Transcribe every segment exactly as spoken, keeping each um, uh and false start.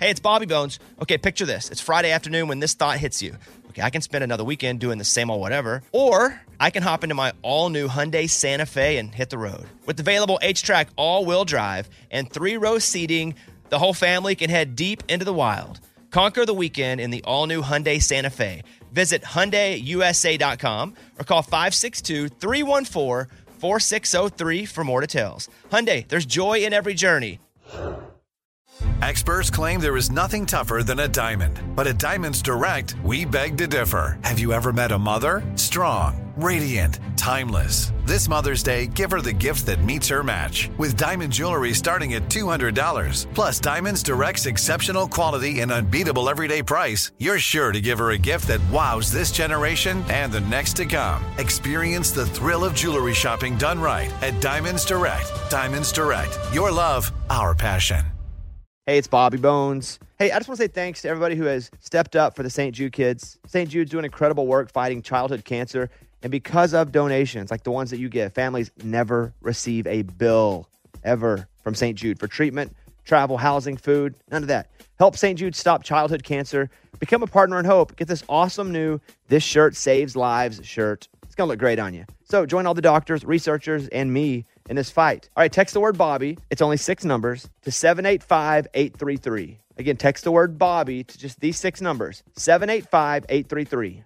Hey, it's Bobby Bones. Okay, picture this. It's Friday afternoon when this thought hits you. Okay, I can spend another weekend doing the same old whatever, or I can hop into my all-new Hyundai Santa Fe and hit the road. With available H-Track all-wheel drive and three-row seating, the whole family can head deep into the wild. Conquer the weekend in the all-new Hyundai Santa Fe. Visit Hyundai U S A dot com or call five six two, three one four, four six zero three for more details. Hyundai, there's joy in every journey. Experts claim there is nothing tougher than a diamond. But at Diamonds Direct, we beg to differ. Have you ever met a mother? Strong, radiant, timeless. This Mother's Day, give her the gift that meets her match. With diamond jewelry starting at two hundred dollars. Plus Diamonds Direct's exceptional quality and unbeatable everyday price, you're sure to give her a gift that wows this generation and the next to come. Experience the thrill of jewelry shopping done right at Diamonds Direct. Diamonds Direct. Your love, our passion. Hey, it's Bobby Bones. Hey, I just want to say thanks to everybody who has stepped up for the Saint Jude kids. Saint Jude's doing incredible work fighting childhood cancer. And because of donations like the ones that you give, families never receive a bill ever from Saint Jude for treatment, travel, housing, food, none of that. Help Saint Jude stop childhood cancer. Become a partner in hope. Get this awesome new This Shirt Saves Lives shirt. It's going to look great on you. So join all the doctors, researchers, and me in this fight. All right, text the word Bobby. It's only six numbers to seven eight five, eight three three. Again, text the word Bobby to just these six numbers, seven eight five, eight three three.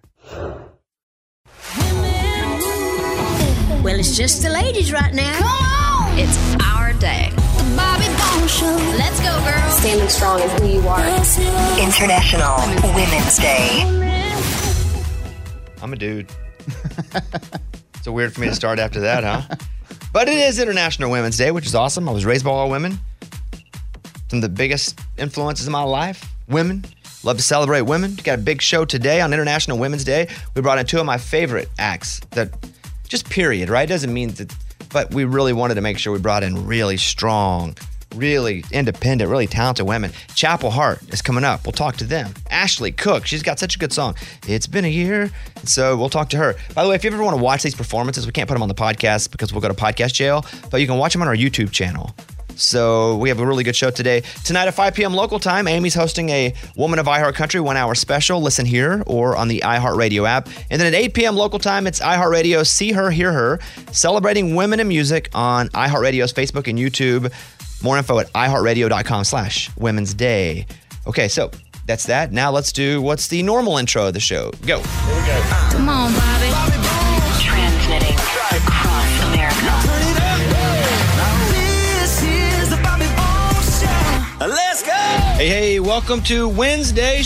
Well, it's just the ladies right now. Come on! It's our day. The Bobby Bones Show. Let's go, girls. Standing strong is who you are. International Women's Day. I'm a dude. It's so weird for me to start after that, huh? But it is International Women's Day, which is awesome. I was raised by all women. Some of the biggest influences in my life, women. Love to celebrate women. Got a big show today on International Women's Day. We brought in two of my favorite acts that, just period, right? Doesn't mean that, but we really wanted to make sure we brought in really strong, really independent, really talented women. Chapel Hart is coming up. We'll talk to them. Ashley Cook, she's got such a good song. It's been a year. So we'll talk to her. By the way, if you ever want to watch these performances, we can't put them on the podcast because we'll go to podcast jail, but you can watch them on our YouTube channel. So we have a really good show today. Tonight at five p.m. local time, Amy's hosting a Woman of iHeartCountry one-hour special. Listen here or on the iHeartRadio app. And then at eight p.m. local time, it's iHeartRadio See Her, Hear Her, celebrating women in music on iHeartRadio's Facebook and YouTube. More info at iHeartRadio.com slash Women's Day. Okay, so that's that. Now let's do what's the normal intro of the show. Go. Here we go. Come on, Bobby. Bobby Bones. Transmitting across America. This is the Bobby Bones Show. Let's go. Hey, hey, welcome to Wednesday's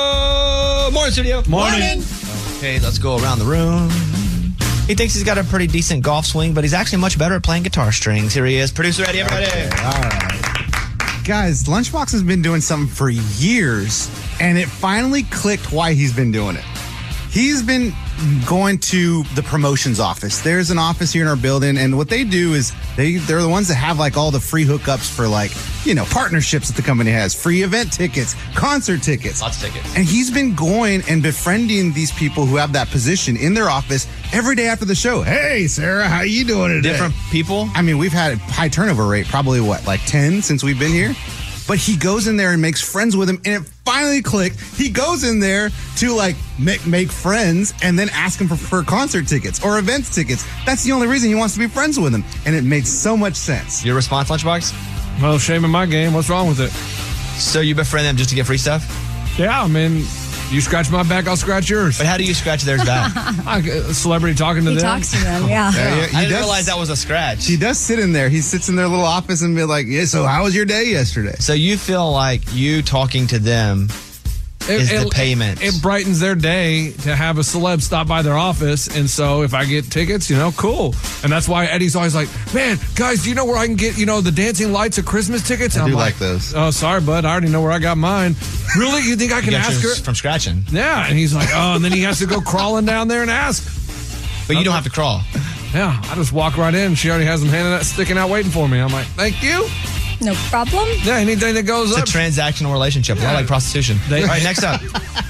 show. Morning, studio. Morning. Okay, let's go around the room. He thinks he's got a pretty decent golf swing, but he's actually much better at playing guitar strings. Here he is. Producer Eddie, everybody. Okay, all right. Guys, Lunchbox has been doing something for years, and it finally clicked why he's been doing it. He's been going to the promotions office. There's an office here in our building, and what they do is they, they're the ones that have like all the free hookups for like, you know, partnerships that the company has, free event tickets, concert tickets. Lots of tickets. And he's been going and befriending these people who have that position in their office every day after the show. Hey, Sarah, how you doing today? Different people? I mean, we've had a high turnover rate, probably what, like ten since we've been here? But he goes in there and makes friends with him, and it finally clicked. He goes in there to like make, make friends and then ask him for, for concert tickets or events tickets. That's the only reason he wants to be friends with him. And it made so much sense. Your response, Lunchbox? Well, shame in my game. What's wrong with it? So you befriend them just to get free stuff? Yeah, I mean, you scratch my back, I'll scratch yours. But how do you scratch theirs back? Like a celebrity talking to He them. talks to them, yeah. Yeah, yeah, I he didn't does- realize that was a scratch. He does sit in there. He sits in their little office and be like, yeah, so how was your day yesterday? So you feel like you talking to them It, is it, the payment. It brightens their day to have a celeb stop by their office. And so if I get tickets, you know, cool. And that's why Eddie's always like, man, guys, do you know where I can get, you know, the Dancing Lights of Christmas tickets? And I I'm do like, like those. Oh, sorry, bud. I already know where I got mine. Really? You think I can You got ask her? yours from scratching. Yeah. And he's like, oh, and then he has to go crawling down there and ask. But you don't have to crawl. Yeah. I just walk right in. She already has them handing out, sticking out, waiting for me. I'm like, thank you. No problem. Yeah, anything that goes It's up. a transactional relationship, a lot Yeah. like prostitution. They- All right, next up.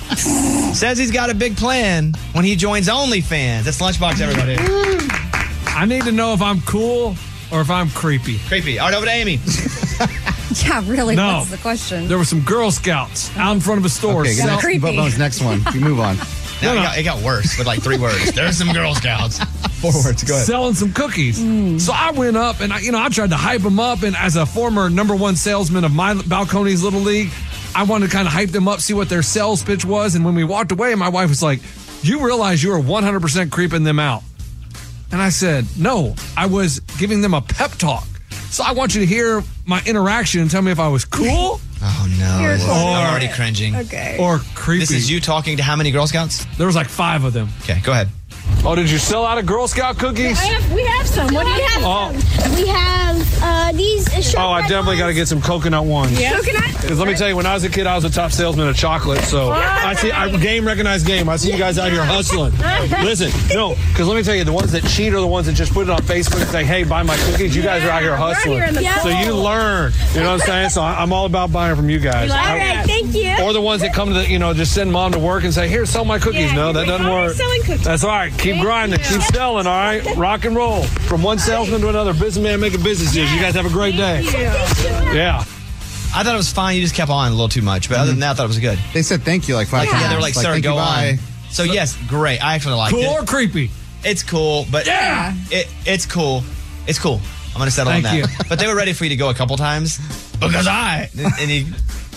Says he's got a big plan when he joins OnlyFans. That's Lunchbox, everybody. I need to know if I'm cool or if I'm creepy. Creepy. All right, over to Amy. Yeah, really. No. What's the question? There were some Girl Scouts out in front of a store. Okay, sell- next, creepy. Bones, next one. You move on. Now it, got, it got worse with like three words. There's some Girl Scouts. Four words. Go ahead. selling some cookies. So I went up and I, you know I tried to hype them up. And as a former number one salesman of my Balcones Little League, I wanted to kind of hype them up, see what their sales pitch was. And when we walked away, my wife was like, "You realize you were one hundred percent creeping them out?" And I said, "No, I was giving them a pep talk. So I want you to hear my interaction and tell me if I was cool Oh, no. You're I'm cool. already cringing. Okay. or creepy." This is you talking to how many Girl Scouts? There was like five of them. Okay, go ahead. Oh, did you sell out of Girl Scout cookies? I have, we have some. What do you have? Oh. We have uh, these. Uh, Oh, I definitely got to get some coconut ones. Yeah. Coconut. Because let me tell you, when I was a kid, I was a top salesman of chocolate. So I see, I, game recognized game. I see you guys out here hustling. Listen, no, because let me tell you, the ones that cheat are the ones that just put it on Facebook and say, "Hey, buy my cookies." You guys are out here hustling. We're out here in the So you cold. learn. You know what I'm saying? So I- I'm all about buying from you guys. All right, thank you. Or the ones that come to the, you know, just send mom to work and say, "Here, sell my cookies." Yeah, No, that we doesn't are work. selling cookies. That's all right. Keep Thank grinding. you. Keep selling, all right? Rock and roll. From one salesman to another. Businessman making business deals. You guys have a great day. Yeah. I thought it was fine. You just kept on a little too much. But other than that, I thought it was good. They said thank you like five Like, times. yeah, they were like, "Sir, thank go you, on." bye. So, yes, great. I actually liked Cool it. or creepy? It's cool, but Yeah. it, it's cool. It's cool. I'm going to settle Thank on that. you. But they were ready for you to go a couple times because I, and, and he,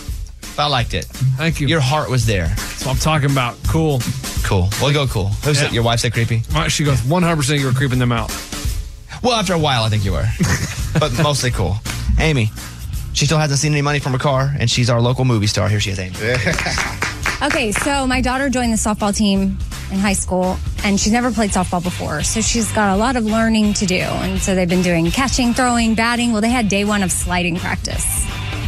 I liked it. Thank you. Your heart was there. That's what I'm talking about. Cool. Cool. We'll go cool. Who said, Yeah. your wife said creepy? All right, she goes, one hundred percent you were creeping them out. Well, after a while, I think you were. But mostly cool. Amy, she still hasn't seen any money from her car, and she's our local movie star. Here she is, Amy. Okay, so my daughter joined the softball team in high school, and she's never played softball before. So she's got a lot of learning to do. And so they've been doing catching, throwing, batting. Well, they had day one of sliding practice.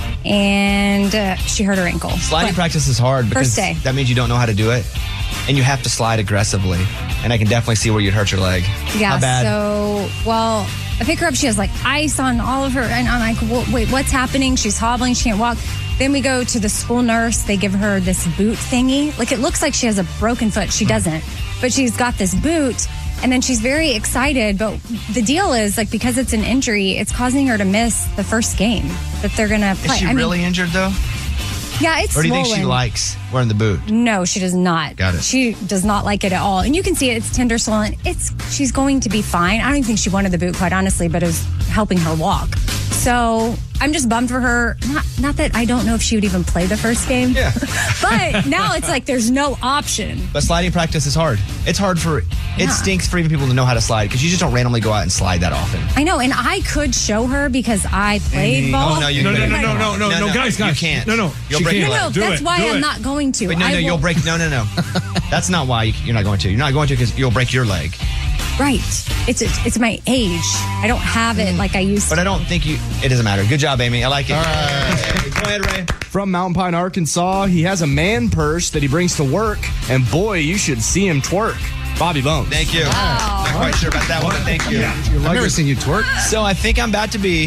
And uh, she hurt her ankle. Sliding But- practice is hard because First day. that means you don't know how to do it, and you have to slide aggressively. And I can definitely see where you'd hurt your leg. Yeah, How bad? so, well, I pick her up. She has like ice on all of her. And I'm like, "Wha- wait, what's happening? She's hobbling. She can't walk. Then we go to the school nurse. They give her this boot thingy. Like, it looks like she has a broken foot. She doesn't. But she's got this boot. And then she's very excited. But the deal is, like, because it's an injury, it's causing her to miss the first game that they're going to play. Is she I mean, really injured, though? yeah, it's Or do you think she swollen. likes wearing the boot? No, she does not. Got it. She does not like it at all. And you can see it. It's tender swollen. It's she's going to be fine. I don't even think she wanted the boot, quite honestly, but it was helping her walk. So I'm just bummed for her. Not not that I don't know if she would even play the first game. Yeah. But now it's like there's no option. But sliding practice is hard. It's hard for, it Yeah. stinks for even people to know how to slide because you just don't randomly go out and slide that often. I know, and I could show her because I played ball. Oh, no, you No, no, couldn't. no, no, no, no, no, guys, guys. You can't. No, no, You'll she break can't. your No, leg. Do that's it, why do I'm it. not going to. But no, I no, will- you'll break, no, no, no. That's not why you, you're not going to. You're not going to because you'll break your leg. Right. It's, it's it's my age. I don't have it like I used But to. I don't think you, it doesn't matter. Good job, Amy. I like it. All right. Go ahead, Ray. From Mountain Pine, Arkansas, he has a man purse that he brings to work, and boy, you should see him twerk. Bobby Bones. Thank you. Not quite sure about that one, but thank you. I've never seen you twerk. So I think I'm about to be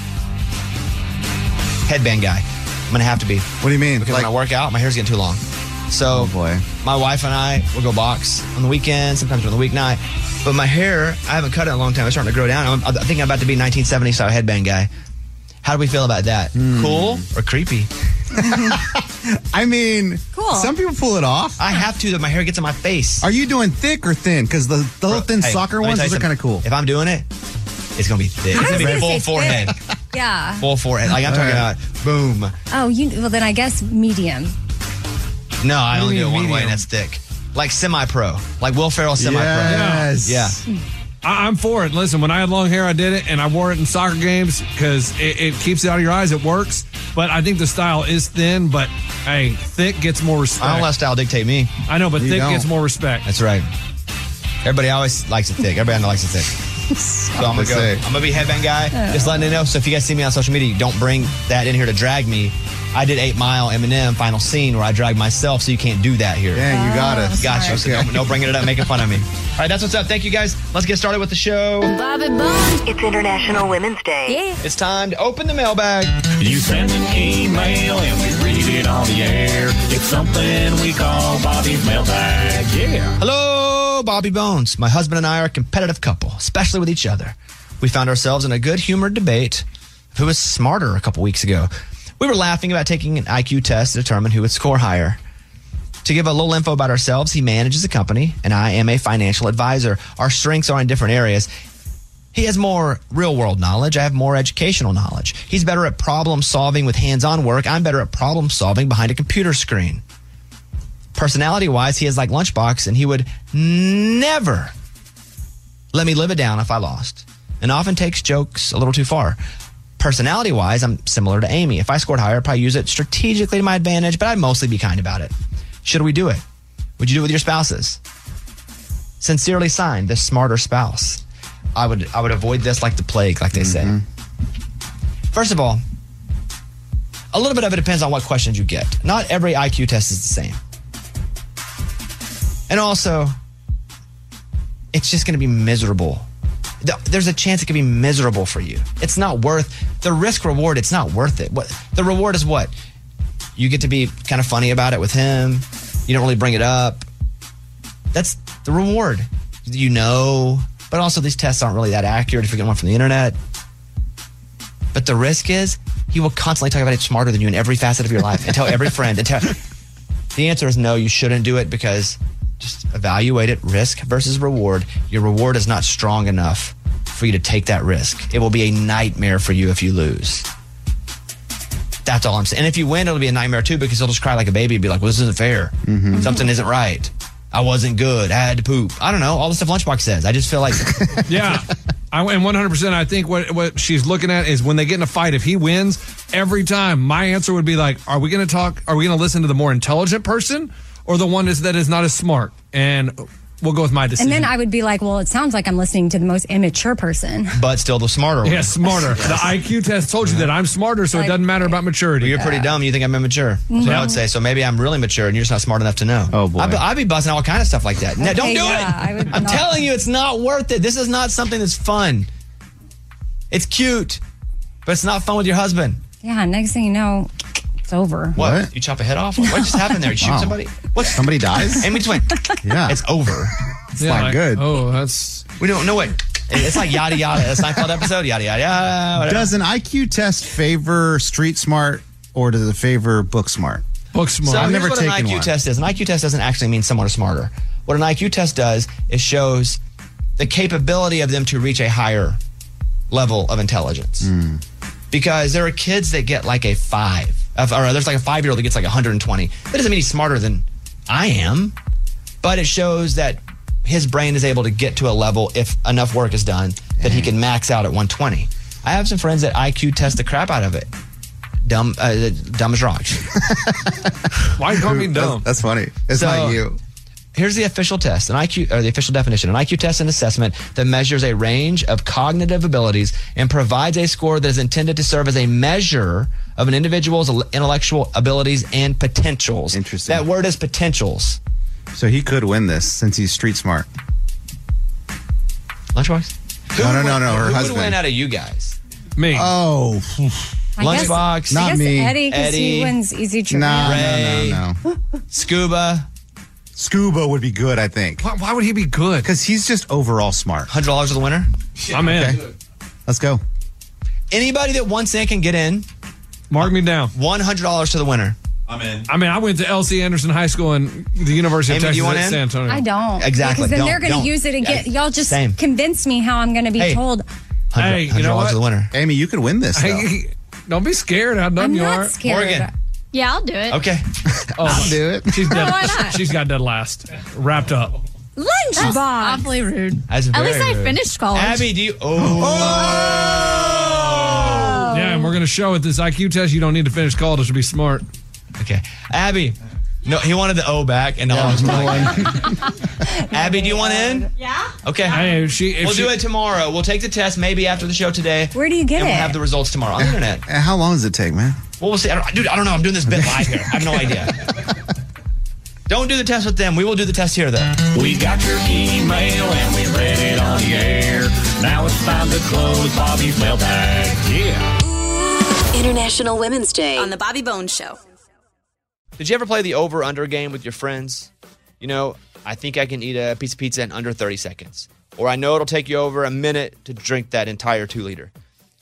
headband guy. I'm going to have to be. What do you mean? Because Like, when I work out, my hair's getting too long. So oh boy. my wife and I will go box on the weekend, sometimes on the weeknight. But my hair, I haven't cut it in a long time. It's starting to grow down. I'm, I think I'm about to be a nineteen seventies style headband guy. How do we feel about that? Cool or creepy? I mean, Cool. some people pull it off. I have to, that my hair gets in my face. Are you doing thick or thin? Because the, the little thin Hey, soccer let me ones, tell you those are kind of something. cool. If I'm doing it, it's going to be thick. It's I going was to be gonna full say forehead. thick. Yeah. Full forehead. Like I'm talking about boom. Oh, you. Well, then I guess medium. No, I What do only you do it mean one way and medium? that's thick. Like semi-pro. Like Will Ferrell semi-pro. Yes. Yeah. I, I'm for it. Listen, when I had long hair, I did it, and I wore it in soccer games because it, it keeps it out of your eyes. It works. But I think the style is thin, but hey, thick gets more respect. I don't let style dictate me. I know, but You thick don't. gets more respect. That's right. Everybody always likes it thick. Everybody likes it thick. So I'm gonna to go. say. I'm gonna be headband guy. Just letting you know. So if you guys see me on social media, don't bring that in here to drag me. I did Eight Mile Eminem final scene where I dragged myself, so you can't do that here. Yeah, you got it. Gotcha. So Okay. no, no bringing it up, making fun of me. All right, that's what's up. Thank you guys. Let's get started with the show. Bobby Bones. It's International Women's Day. Yeah. It's time to open the mailbag. You send an email and we read it on the air. It's something we call Bobby's mailbag. Yeah. Hello, Bobby Bones. My husband and I are a competitive couple, especially with each other. We found ourselves in a good humored debate who was smarter a couple weeks ago. We were laughing about taking an I Q test to determine who would score higher. To give a little info about ourselves, he manages a company, and I am a financial advisor. Our strengths are in different areas. He has more real-world knowledge. I have more educational knowledge. He's better at problem-solving with hands-on work. I'm better at problem-solving behind a computer screen. Personality-wise, he is like Lunchbox, and he would never let me live it down if I lost, and often takes jokes a little too far. Personality-wise, I'm similar to Amy. If I scored higher, I'd probably use it strategically to my advantage, but I'd mostly be kind about it. Should we do it? Would you do it with your spouses? Sincerely signed, the smarter spouse. I would I would avoid this like the plague, like they mm-hmm. say. First of all, a little bit of it depends on what questions you get. Not every I Q test is the same. And also, it's just going to be miserable. There's a chance it could be miserable for you. It's not worth the risk reward. It's not worth it. What the reward is what? You get to be kind of funny about it with him. You don't really bring it up. That's the reward. You know, but also these tests aren't really that accurate if you're getting one from the internet. But the risk is he will constantly talk about it smarter than you in every facet of your life and tell every friend. And tell, the answer is no, you shouldn't do it because just evaluate it, risk versus reward. Your reward is not strong enough for you to take that risk. It will be a nightmare for you if you lose. That's all I'm saying. And if you win, it'll be a nightmare too because he'll just cry like a baby and be like, well, this isn't fair. Mm-hmm. Something isn't right. I wasn't good. I had to poop. I don't know. All the stuff Lunchbox says. I just feel like... yeah. I, and one hundred percent, I think what, what she's looking at is when they get in a fight, if he wins, every time, my answer would be like, are we going to talk, are we going to listen to the more intelligent person or the one is, that is not as smart? And we'll go with my decision. And then I would be like, well, it sounds like I'm listening to the most immature person. But still the smarter one. Yeah, smarter. Yes. The I Q test told you that I'm smarter, so like, it doesn't matter about maturity. Well, you're pretty yeah. dumb. You think I'm immature. That's mm-hmm. what I would say. So maybe I'm really mature and you're just not smart enough to know. Oh, boy. I'd be, I'd be busting all kind of stuff like that. Okay, no, don't do yeah, it. I would I'm not. telling you, it's not worth it. This is not something that's fun. It's cute, but it's not fun with your husband. Yeah, next thing you know, it's over. What? What? You chop a head off? What just happened there? You shoot oh. somebody? What? Somebody dies? In between. Yeah. It's over. It's yeah, not like, good. Oh, that's... We don't, no, wait. It's like yada, yada. That's not called episode. Yada, yada, yada. Whatever. Does an I Q test favor street smart or does it favor book smart? Book smart. So I've here's never what taken an I Q one. test is. An I Q test doesn't actually mean someone is smarter. What an I Q test does is shows the capability of them to reach a higher level of intelligence. Mm. Because there are kids that get like a five, or there's like a five-year-old that gets like one hundred twenty. That doesn't mean he's smarter than I am, but it shows that his brain is able to get to a level if enough work is done that he can max out at one twenty. I have some friends that I Q test the crap out of it. Dumb, uh, dumb as rocks. Why you call me dumb? That's, that's funny. It's So, not you. Here's the official test, an I Q, or the official definition. An I Q test is an assessment that measures a range of cognitive abilities and provides a score that is intended to serve as a measure of an individual's intellectual abilities and potentials. Interesting. That word is potentials. So he could win this since he's street smart. Lunchbox? No, no, no, no. Who Her would husband. win out of you guys? Me. Oh. I guess- Lunchbox? Not I guess me. Eddie, because he Eddie. wins easy trivia. No, Ray. no, no, no. Scuba? Scuba would be good, I think. Why, why would he be good? Because he's just overall smart. one hundred dollars to the winner? I'm in. Okay. Let's go. Anybody that wants in can get in. Mark me down. one hundred dollars to the winner. I'm in. I mean, I went to L C Anderson High School and the University Amy, of do Texas you want at in? San Antonio. I don't. Exactly. Because then Don't, they're going don't. to use it again. Yeah, Y'all just same. convince me how I'm going to be Hey. told. Hey, you know one hundred dollars what? to the winner. Amy, you could win this, though. Hey, don't be scared how dumb I'm you not are. scared. Morgan. Yeah, I'll do it. Okay. Oh, I'll do it. She's dead. why not? She's got dead last. Wrapped up. That's Lunchbox. awfully rude. That's At very least I rude. finished college. Abby, do you? Oh. Yeah, and we're going to show at this I Q test you don't need to finish college to be smart. Okay. Abby. No, he wanted the O back, and no, I was like, Abby, do you want in? Yeah. Okay. Hey, if she, if We'll she, do it tomorrow. We'll take the test maybe after the show today. Where do you get and it? we'll have the results tomorrow on the internet. And how long does it take, man? Well, we'll see. I don't, dude, I don't know. I'm doing this bit live here. I have no idea. Don't do the test with them. We will do the test here, though. We got your email and we read it on the air. Now it's time to close Bobby's mailbag. Yeah. International Women's Day on the Bobby Bones Show. Did you ever play the over-under game with your friends? You know, I think I can eat a piece of pizza in under thirty seconds. Or I know it'll take you over a minute to drink that entire two-liter.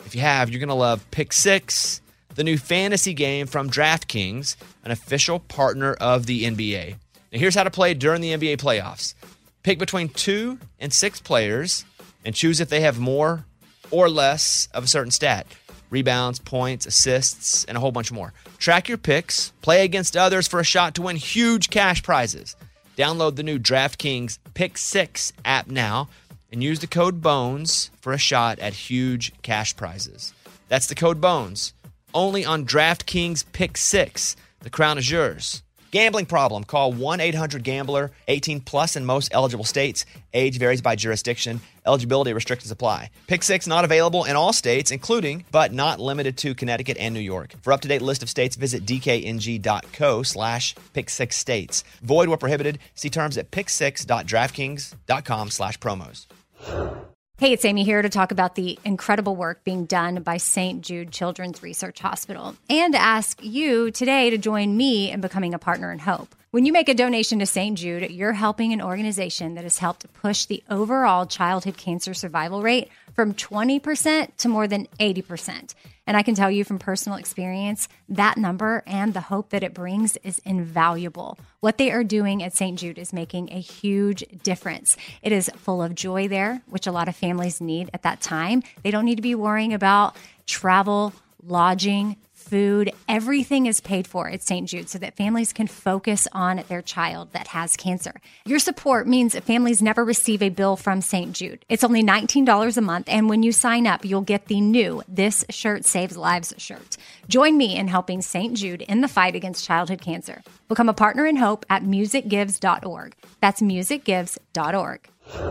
If you have, you're going to love Pick Six, the new fantasy game from DraftKings, an official partner of the N B A. Now, here's how to play during the N B A playoffs. Pick between two and six players and choose if they have more or less of a certain stat. Rebounds, points, assists, and a whole bunch more. Track your picks, play against others for a shot to win huge cash prizes. Download the new DraftKings Pick Six app now and use the code BONES for a shot at huge cash prizes. That's the code BONES. Only on DraftKings Pick Six. The crown is yours. Gambling problem? Call one eight hundred gambler, eighteen plus in most eligible states. Age varies by jurisdiction. Eligibility restrictions apply. Pick Six not available in all states, including, but not limited to, Connecticut and New York. For up-to-date list of states, visit dkng.co slash pick six states. Void where prohibited. See terms at pick six dot draftkings dot com slash promos. Hey, it's Amy here to talk about the incredible work being done by Saint Jude Children's Research Hospital and to ask you today to join me in becoming a partner in hope. When you make a donation to Saint Jude, you're helping an organization that has helped push the overall childhood cancer survival rate from twenty percent to more than eighty percent. And I can tell you from personal experience, that number and the hope that it brings is invaluable. What they are doing at Saint Jude is making a huge difference. It is full of joy there, which a lot of families need at that time. They don't need to be worrying about travel, lodging, food. Everything is paid for at Saint Jude so that families can focus on their child that has cancer. Your support means that families never receive a bill from Saint Jude. It's only nineteen dollars a month, and when you sign up, you'll get the new This Shirt Saves Lives shirt. Join me in helping Saint Jude in the fight against childhood cancer. Become a partner in hope at music gives dot org. That's music gives dot org.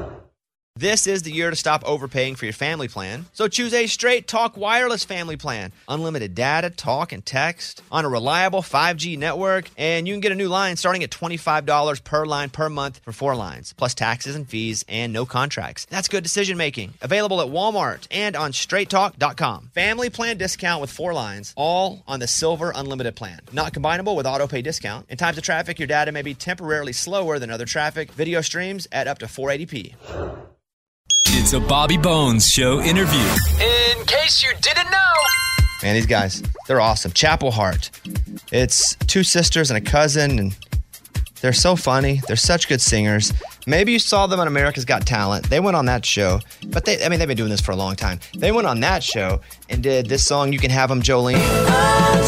This is the year to stop overpaying for your family plan. So choose a Straight Talk wireless family plan. Unlimited data, talk, and text on a reliable five G network. And you can get a new line starting at twenty-five dollars per line per month for four lines, plus taxes and fees and no contracts. That's good decision making. Available at Walmart and on straight talk dot com. Family plan discount with four lines, all on the Silver Unlimited plan. Not combinable with auto pay discount. In times of traffic, your data may be temporarily slower than other traffic. Video streams at up to four eighty p. It's a Bobby Bones Show interview. In case you didn't know. Man, these guys, they're awesome. Chapel Hart. It's two sisters and a cousin, and they're so funny. They're such good singers. Maybe you saw them on America's Got Talent. They went on that show, but they, I mean, they've been doing this for a long time. They went on that show and did this song, You Can Have 'Em, Jolene. Oh,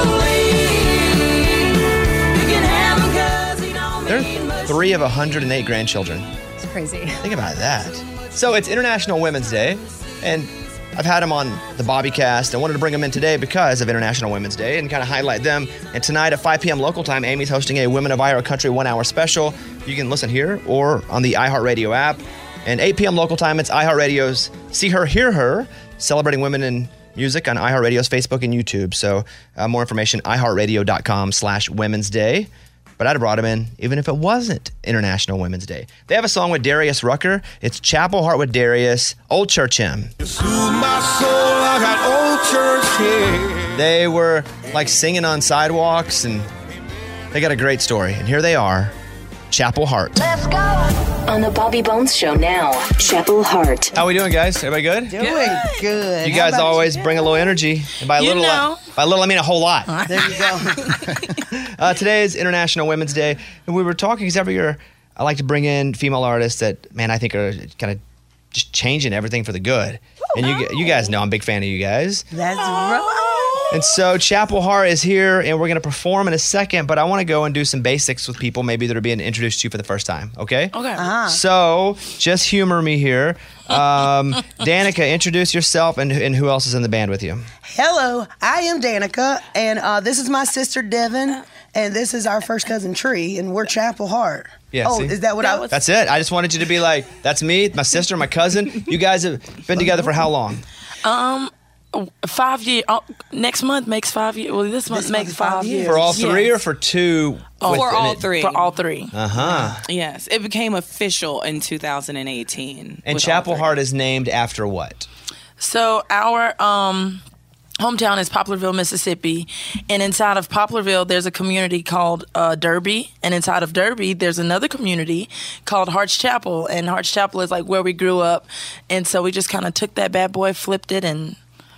Jolene, you can have 'em 'cause he don't They're mean much. three of one hundred eight grandchildren. It's crazy. Think about that. So it's International Women's Day, and I've had them on the Bobbycast. I wanted to bring them in today because of International Women's Day and kind of highlight them. And tonight at five p.m. local time, Amy's hosting a Women of Iowa Country one-hour special. You can listen here or on the iHeartRadio app. And eight p.m. local time, it's iHeartRadio's See Her, Hear Her, celebrating women in music on iHeartRadio's Facebook and YouTube. So uh, more information, iHeartRadio.com slash Women's Day. But I'd have brought him in even if it wasn't International Women's Day. They have a song with Darius Rucker. It's Chapel Hart with Darius, Old Church Hymn. They were like singing on sidewalks, and they got a great story. And here they are, Chapel Hart. Let's go! On the Bobby Bones Show now, Chapel Hart. How we doing, guys? Everybody good? Doing good. You guys always bring a little energy. And by a You little, know. uh, by little, I mean a whole lot. There you go. Uh, today is International Women's Day, and we were talking because every year I like to bring in female artists that, man, I think are kind of just changing everything for the good. And you you guys know I'm a big fan of you guys. That's right. And so Chapel Hart is here, and we're going to perform in a second, but I want to go and do some basics with people maybe that are being introduced to you for the first time, okay? Okay. Uh-huh. So just humor me here. Um, Danica, introduce yourself and, and who else is in the band with you. Hello, I am Danica, and uh, this is my sister Devin, and this is our first cousin Tree, and we're Chapel Hart. Yeah, oh, see? is that what I was? That's it. I just wanted you to be like, that's me, my sister, my cousin. You guys have been together for how long? Um, five years. Oh, next month makes five years. Well, this month This makes month is five, five years. years. For all three Yes. or for two? Oh, with- for all it- three. For all three. Uh-huh. Yes, it became official in two thousand eighteen. And with Chapel all three. Hart is named after what? So our um, hometown is Poplarville, Mississippi, and inside of Poplarville, there's a community called uh, Derby, and inside of Derby, there's another community called Hart's Chapel, and Hart's Chapel is like where we grew up, and so we just kind of took that bad boy, flipped it, and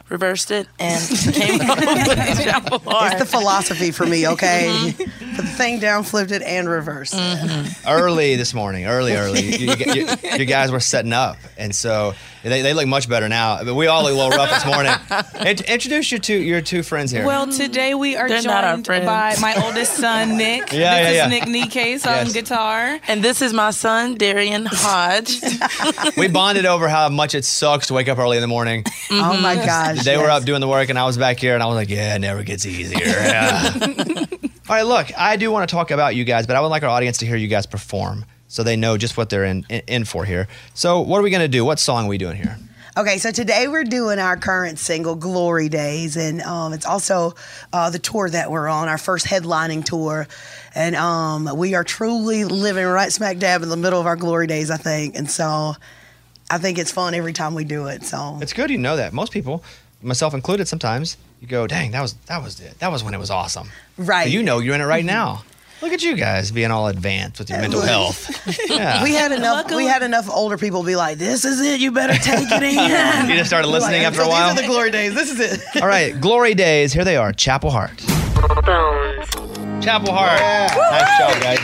reversed it, and came up with Chapel Hart. It's the philosophy for me, okay? Put the thing down, flipped it, and reversed it. Mm-hmm. Early this morning, early, early, you, you, you, you guys were setting up, and so they, they look much better now. But we all look a little rough this morning. Int- introduce your two your two friends here. Well, today we are They're not our joined friends. by my oldest son, Nick. Yeah, this yeah, is yeah. Nick Nikkes on Yes. guitar. And this is my son, Darian Hodge. We bonded over how much it sucks to wake up early in the morning. Oh my gosh. They were yes. up doing the work, and I was back here, and I was like, yeah, it never gets easier. Yeah. All right, look, I do want to talk about you guys, but I would like our audience to hear you guys perform so they know just what they're in, in, in for here. So what are we going to do? What song are we doing here? Okay, so today we're doing our current single, Glory Days, and um, it's also uh, the tour that we're on, our first headlining tour. And um, we are truly living right smack dab in the middle of our glory days, I think. And so I think it's fun every time we do it. So It's good you know that. Most people, myself included sometimes, you go, dang, that was that was it. That was when it was awesome. Right. But you know you're in it right now. Look at you guys being all advanced with your mental health. Yeah. we had enough. We had enough older people be like, "This is it. You better take it in." You just started listening Like, after so a while? These are the glory days. This is it. All right, Glory Days. Here they are. Chapel Hart. Chapel Hart. Nice job, guys.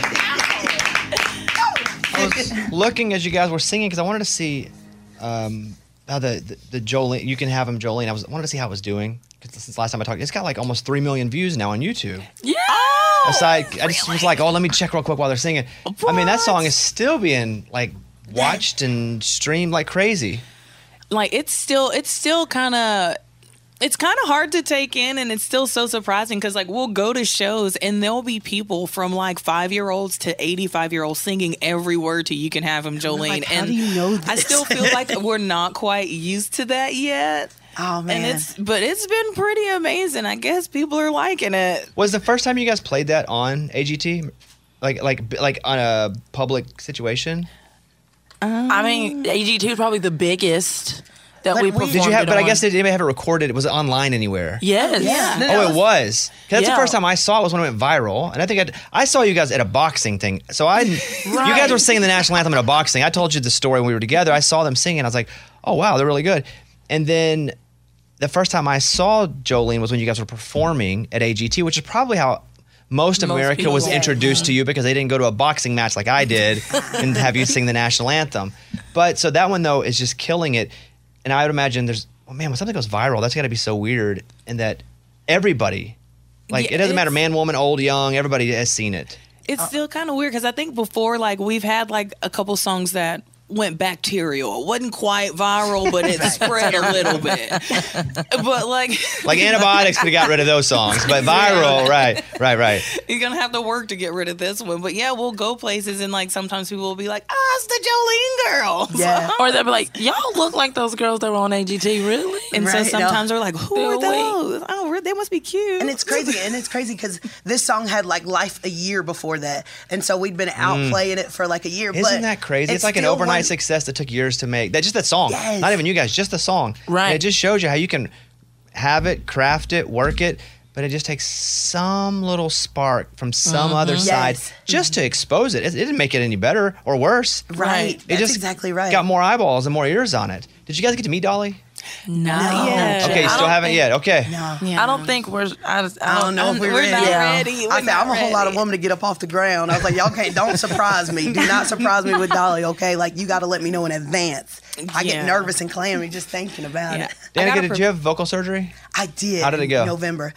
I was looking as you guys were singing because I wanted to see um, how the, the the Jolene. You can have him, Jolene. I was wanted to see how it was doing because since last time I talked, it's got like almost three million views now on YouTube. Yeah. Aside, I just was like, oh, let me check real quick while they're singing. I mean, that song is still being like watched and streamed like crazy. Like it's still, it's still kind of, it's kind of hard to take in, and it's still so surprising because like we'll go to shows and there'll be people from like five year olds to eighty-five year olds singing every word to "You Can Have Him, Jolene." Like, how and do you know this? I still feel like we're not quite used to that yet. Oh man! And it's, but it's been pretty amazing. I guess people are liking it. Was the first time you guys played that on A G T, like like like on a public situation? I mean, A G T is probably the biggest that we performed Did you have? it But I on. guess did anybody have it recorded? Was it online anywhere? Yes. Yeah. Oh, it was. 'Cause that's Yeah. the first time I saw it was when it went viral, and I think I'd, I saw you guys at a boxing thing. So I, you guys were singing the national anthem at a boxing. I told you the story when we were together. I saw them singing. I was like, oh wow, they're really good. And then the first time I saw Jolene was when you guys were performing at A G T, which is probably how most, Most America people- was Yeah. introduced to you because they didn't go to a boxing match like I did and have you sing the national anthem. But so that one though is just killing it. And I would imagine there's, oh man, when something goes viral, that's got to be so weird. And that everybody, like Yeah, it doesn't matter, it's- man, woman, old, young, everybody has seen it. It's still kind of weird because I think before, like, we've had like a couple songs that went bacterial. It wasn't quite viral, but it spread a little bit. But like, Like antibiotics could have got rid of those songs, but viral, right, right, right. you're gonna have to work to get rid of this one. But yeah, we'll go places and like sometimes people will be like, "Ah, it's the Jolene girls." Yeah. Or they'll be like, y'all look like those girls that were on A G T, really? And so Right, sometimes no. we're like, "Who Do are we? those? Oh, re- they must be cute." And it's crazy, and it's crazy because this song had like life a year before that, and so we'd been out Mm. playing it for like a year. Isn't but that crazy? it It's like an still overnight wasn't- success that took years to make. That just that song. Yes. Not even you guys, just the song. Right. And it just shows you how you can have it, craft it, work it, but it just takes some little spark from some other side Yes. just to expose it. It, it didn't make it any better or worse. Right. It That's just exactly right. got more eyeballs and more ears on it. Did you guys get to meet Dolly? Not yet. Okay, you I still don't haven't think- yet. Okay. No. I don't think we're. I, just, I I don't know if we We're ready. not Yeah. ready. We're I said, not I'm a whole lot of ready. woman to get up off the ground. I was like, y'all can't, don't surprise me. Do not surprise me with Dolly, okay? Like, you got to let me know in advance. I Yeah. get nervous and clammy just thinking about Yeah. it. I Danica, gotta did pre- you have vocal surgery? I did. How did it go? In November.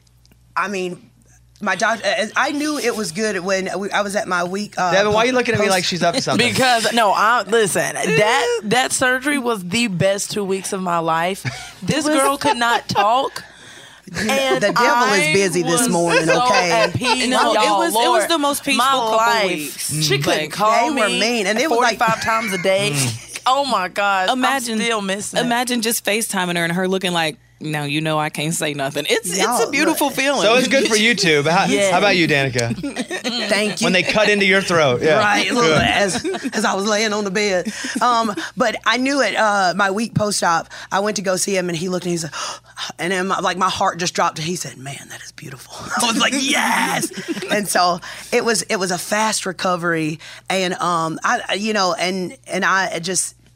I mean, my doctor, I knew it was good when we, I was at my week. Uh, Devin, why are you looking at me post- like she's up to something? Because no, I listen. That that surgery was the best two weeks of my life. This girl could not talk. And The devil is I busy this was morning, so okay? at peace, No, it y'all, was- it Lord. was the most peaceful My couple life. weeks. She couldn't Like, call they me. were mean, and it was like- forty-five times a day. Oh my God! Imagine, I'm still missing. it. imagine just FaceTiming her and her looking like, "Now you know I can't say nothing." It's it's Y'all, a beautiful feeling. So it's good for YouTube. How, Yeah. how about you, Danica? Thank you. When they cut into your throat. Yeah. Right, Good. as as I was laying on the bed. Um, but I knew it. Uh, my week post op, I went to go see him, and he looked and he said, and then my, like my heart just dropped. And he said, "Man, that is beautiful." I was like, "Yes!" And so it was. It was a fast recovery, and um, I, you know, and and I just.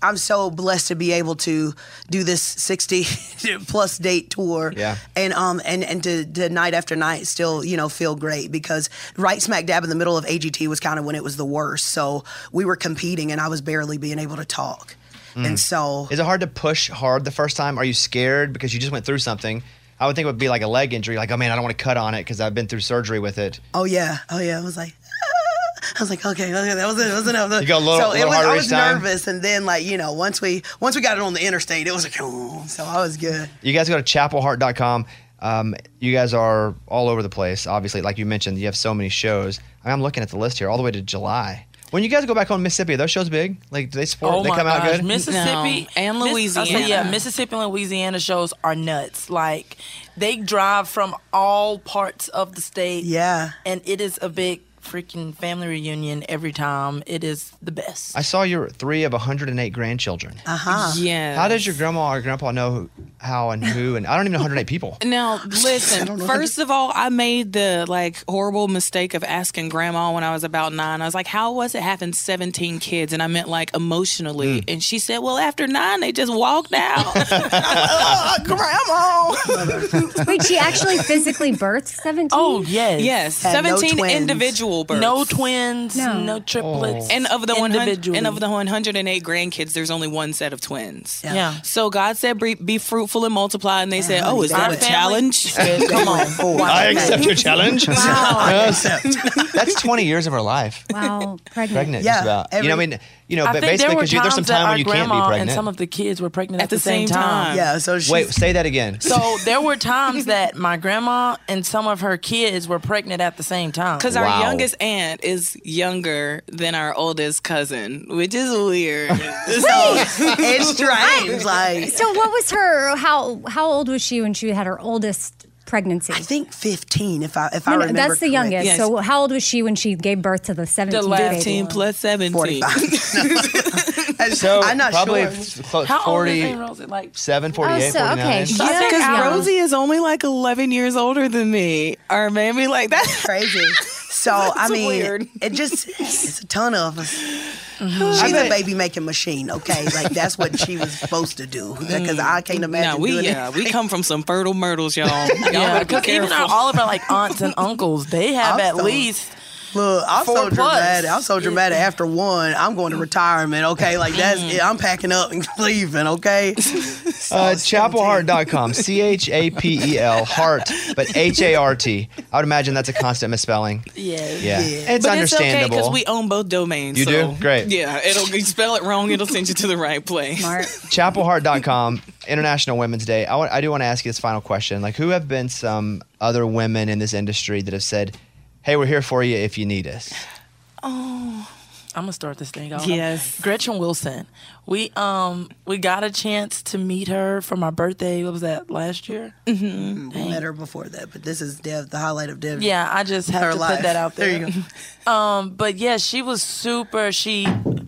I'm so blessed to be able to do this sixty plus date tour. Yeah. And um and and to, to night after night still, you know, feel great, because right smack dab in the middle of A G T was kind of when it was the worst. So we were competing and I was barely being able to talk. Mm. And so Is it hard to push hard the first time? Are you scared because you just went through something? I would think it would be like a leg injury, like, oh man, I don't want to cut on it because I've been through surgery with it. Oh yeah, oh yeah. I was like, ah. I was like, okay, okay, that was it. That was enough. You got a little- so little it was, harder I each was time? nervous, and then like you know, once we once we got it on the interstate, it was like, oh, so I was good. You guys go to chapel heart dot com. Um, you guys are all over the place. Obviously, like you mentioned, you have so many shows. I mean, I'm looking at the list here, all the way to July. When you guys go back home to Mississippi, are those shows big? Like, do they support? Oh they my come out gosh, good? Mississippi No. And Miss- Louisiana. I say, yeah, Mississippi and Louisiana shows are nuts. Like, they drive from all parts of the state. Yeah. And it is a big freaking family reunion every time. It is the best. I saw you're three of one hundred eight grandchildren. Uh huh. Yeah. How does your grandma or grandpa know who, how and who? And I don't even know one hundred eight people. Now, listen, first of all, I made the like horrible mistake of asking grandma when I was about nine. I was like, how was it having seventeen kids? And I meant like emotionally. And she said, well, after nine, they just walked out. oh, grandma. Wait, she actually physically birthed seventeen? Oh, yes. Yes, Had no seventeen twins. individual births. No twins, no, No. triplets. And of the one hundred, individually. and of the one hundred eight grandkids, there's only one set of twins. Yeah. Yeah. So God said, be, be fruitful and multiply. And they said, Uh-huh. oh, is that Our a family challenge? said, come on. I accept your challenge. I accept. That's twenty years of her life. Wow, pregnant. Pregnant, Yeah, just about. you know, I every- mean, you know, I but think basically there were because there's some times that time our when you can't be grandma pregnant. and some of the kids were pregnant at, At the same time. Yeah. So she's, Wait, say that again. So there were times that my grandma and some of her kids were pregnant at the same time. Because Wow. our youngest aunt is younger than our oldest cousin, which is weird. so it's strange. Like So what was her, how how old was she when she had her oldest pregnancy? I think fifteen, if I if No, I no, remember. that's the correct. youngest. Yes. So how old was she when she gave birth to the seventeenth last baby? fifteen plus seventeen. forty-five. So I'm not probably sure. f- close How old is forty, Aunt Rosie? Like, seven, forty-eight, Oh, so, okay. forty-nine. She's Yeah, because young. Rosie is only like eleven years older than me. Or maybe like that. Crazy. So I mean, weird. it just it's a ton of us. Mm-hmm. She's bet- a baby making machine. Okay, like that's what she was supposed to do. Because I can't imagine No, we doing yeah, it. we come from some fertile myrtles, y'all. Y'all yeah, better be because even careful. our, all of our like aunts and uncles, they have at Also- least Look, I'm Four so plus. dramatic. I'm so dramatic. After one, I'm going to retirement. Okay, like that's Mm. it. I'm packing up and leaving. Okay. Uh, chapel heart dot com. C H A P E L, heart, but H A R T. I would imagine that's a constant misspelling. yeah. Yeah. It's but understandable. it's okay because we own both domains. You so, do? Great. Yeah, it'll you spell it wrong, it'll send you to the right place. Smart. chapel heart dot com, International Women's Day. I, want, I do want to ask you this final question. Like, who have been some other women in this industry that have said, hey, we're here for you if you need us? Oh, I'm gonna start this thing off. Yes. Gretchen Wilson. We um we got a chance to meet her for my birthday. What was that, last year? We met her before that, but this is Dev, the highlight of Dev. Yeah, I just have Her to life. put that out there. There you go. Um, but yeah, she was super. She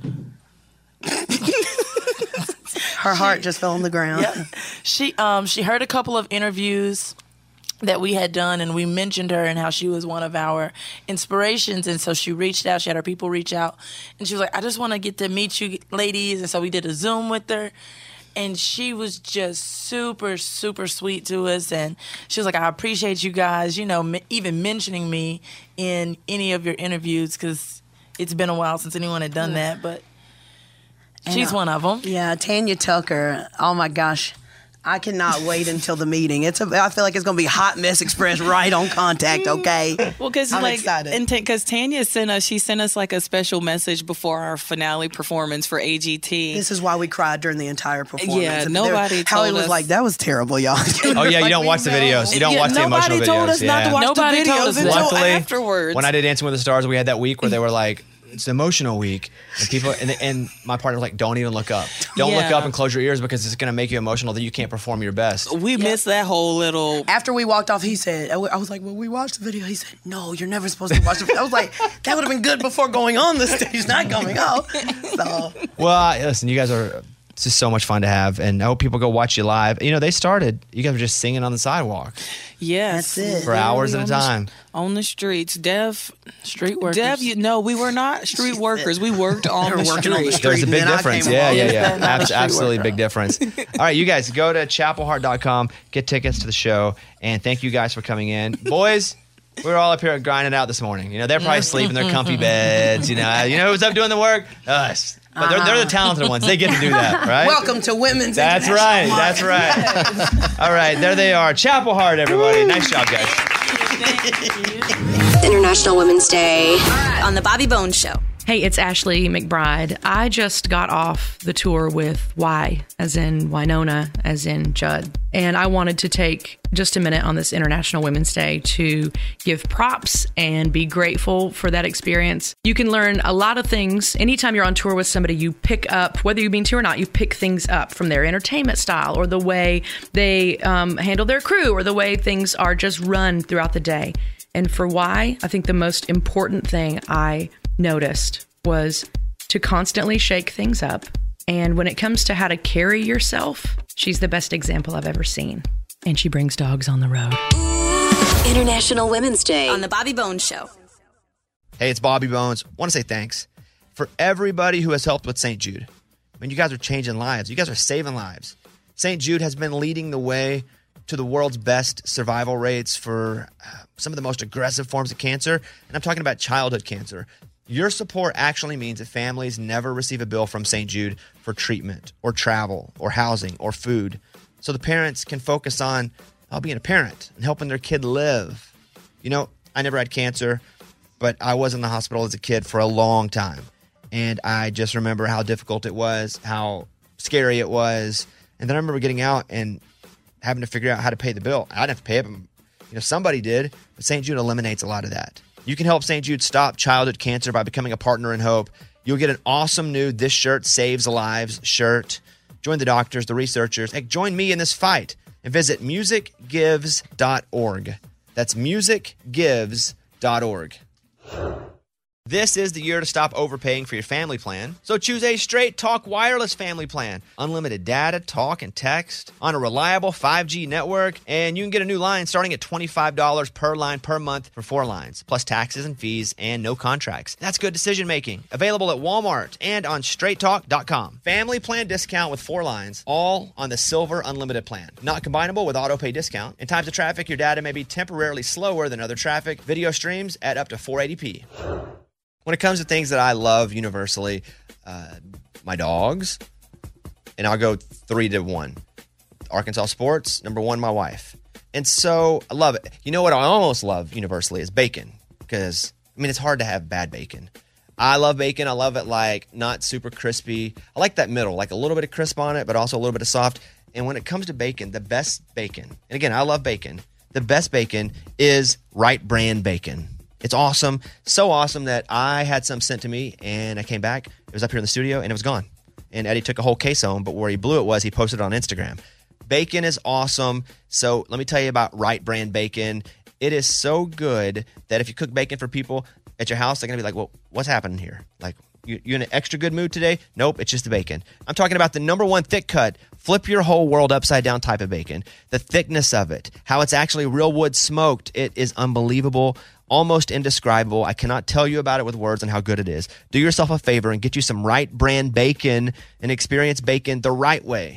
Her heart just fell on the ground. yeah, she um she heard a couple of interviews that we had done, and we mentioned her and how she was one of our inspirations, and so she reached out. She had her people reach out, and she was like, I just want to get to meet you ladies. And so we did a Zoom with her, and she was just super, super sweet to us. And she was like, I appreciate you guys, you know, m- even mentioning me in any of your interviews, because it's been a while since anyone had done that, but she's And, uh, one of them. Yeah, Tanya Tucker. Oh my gosh. I cannot wait until the meeting. It's a, I feel like it's going to be Hot Mess Express right on contact, okay? Well, because I'm like, excited. and because Tanya sent us, she sent us like a special message before our finale performance for A G T. This is why we cried during the entire performance. Yeah, And nobody there- Howie told was us- like, that was terrible, y'all. Oh, yeah, you don't watch the videos. You don't watch the emotional Nobody told videos. us not Yeah. to watch Nobody the told videos us until that. Luckily, afterwards. when I did Dancing with the Stars, we had that week where they were like, it's emotional week, and people and, and my partner was like, don't even look up, don't look Yeah. up and close your ears because it's going to make you emotional that you can't perform your best. we missed that whole little. After we walked off, he said, I was like, well, we watched the video. He said, no, you're never supposed to watch the video. I was like, that would have been good before going on the stage, not coming off. So, Well, I- listen, you guys are It's just so much fun to have. And I hope people go watch you live. You know, they started, you guys were just singing on the sidewalk. Yes. That's it. For hours at a On the- time. On the streets. Dev, Street workers. Dev, you, no, we were not street workers. We worked on They were the working on the street. street. There's a and big then I difference. came Yeah, along. yeah, Yes, yeah. that- that Abs- was street absolutely worker. big difference. All right, you guys, go to chapel heart dot com, get tickets to the show, and thank you guys for coming in. Boys, we were all up here grinding out this morning. You know, they're probably sleeping in their comfy beds. You know, you know who's up doing the work? Us. But they're, they're the talented ones. They get to do that, right? Welcome to Women's That's International right. March. That's right. All right, there they are. Chapel Heart, everybody. Nice job, guys. International Women's Day. On the Bobby Bones Show. Hey, it's Ashley McBride. I just got off the tour with Y, as in Winona, as in Judd. And I wanted to take just a minute on this International Women's Day to give props and be grateful for that experience. You can learn a lot of things. Anytime you're on tour with somebody, you pick up, whether you've been to or not, you pick things up from their entertainment style or the way they um, handle their crew or the way things are just run throughout the day. And for Y, I think the most important thing I noticed was to constantly shake things up. And when it comes to how to carry yourself, she's the best example I've ever seen. And she brings dogs on the road. International Women's Day. On the Bobby Bones Show. Hey, it's Bobby Bones. Want to say thanks for everybody who has helped with Saint Jude. I mean, you guys are changing lives. You guys are saving lives. Saint Jude has been leading the way to the world's best survival rates for uh, some of the most aggressive forms of cancer. And I'm talking about childhood cancer. Your support actually means that families never receive a bill from Saint Jude for treatment or travel or housing or food. So the parents can focus on uh, being a parent and helping their kid live. You know, I never had cancer, but I was in the hospital as a kid for a long time. And I just remember how difficult it was, how scary it was. And then I remember getting out and having to figure out how to pay the bill. I didn't have to pay it, but you know, somebody did. But Saint Jude eliminates a lot of that. You can help Saint Jude stop childhood cancer by becoming a partner in hope. You'll get an awesome new This Shirt Saves Lives shirt. Join the doctors, the researchers. Hey, join me in this fight and visit music gives dot org. That's music gives dot org. This is the year to stop overpaying for your family plan. So choose a Straight Talk wireless family plan. Unlimited data, talk, and text on a reliable five G network. And you can get a new line starting at twenty-five dollars per line per month for four lines, plus taxes and fees and no contracts. That's good decision making. Available at Walmart and on straight talk dot com. Family plan discount with four lines, all on the Silver Unlimited plan. Not combinable with auto pay discount. In times of traffic, your data may be temporarily slower than other traffic. Video streams at up to four eighty p. When it comes to things that I love universally, uh, my dogs, and I'll go three to one. Arkansas sports, number one, my wife. And so I love it. You know what I almost love universally is bacon. Because, I mean, it's hard to have bad bacon. I love bacon. I love it like not super crispy. I like that middle, like a little bit of crisp on it, but also a little bit of soft. And when it comes to bacon, the best bacon, and again, I love bacon. The best bacon is Right Brand bacon. It's awesome. So awesome that I had some sent to me and I came back. It was up here in the studio and it was gone. And Eddie took a whole case home, but where he blew it was he posted it on Instagram. Bacon is awesome. So let me tell you about Right Brand bacon. It is so good that if you cook bacon for people at your house, they're going to be like, well, what's happening here? Like, you, you in an extra good mood today? Nope, it's just the bacon. I'm talking about the number one thick cut, flip your whole world upside down type of bacon. The thickness of it, how it's actually real wood smoked. It is unbelievable. Almost indescribable. I cannot tell you about it with words and how good it is. Do yourself a favor and get you some Right Brand bacon and experience bacon the right way.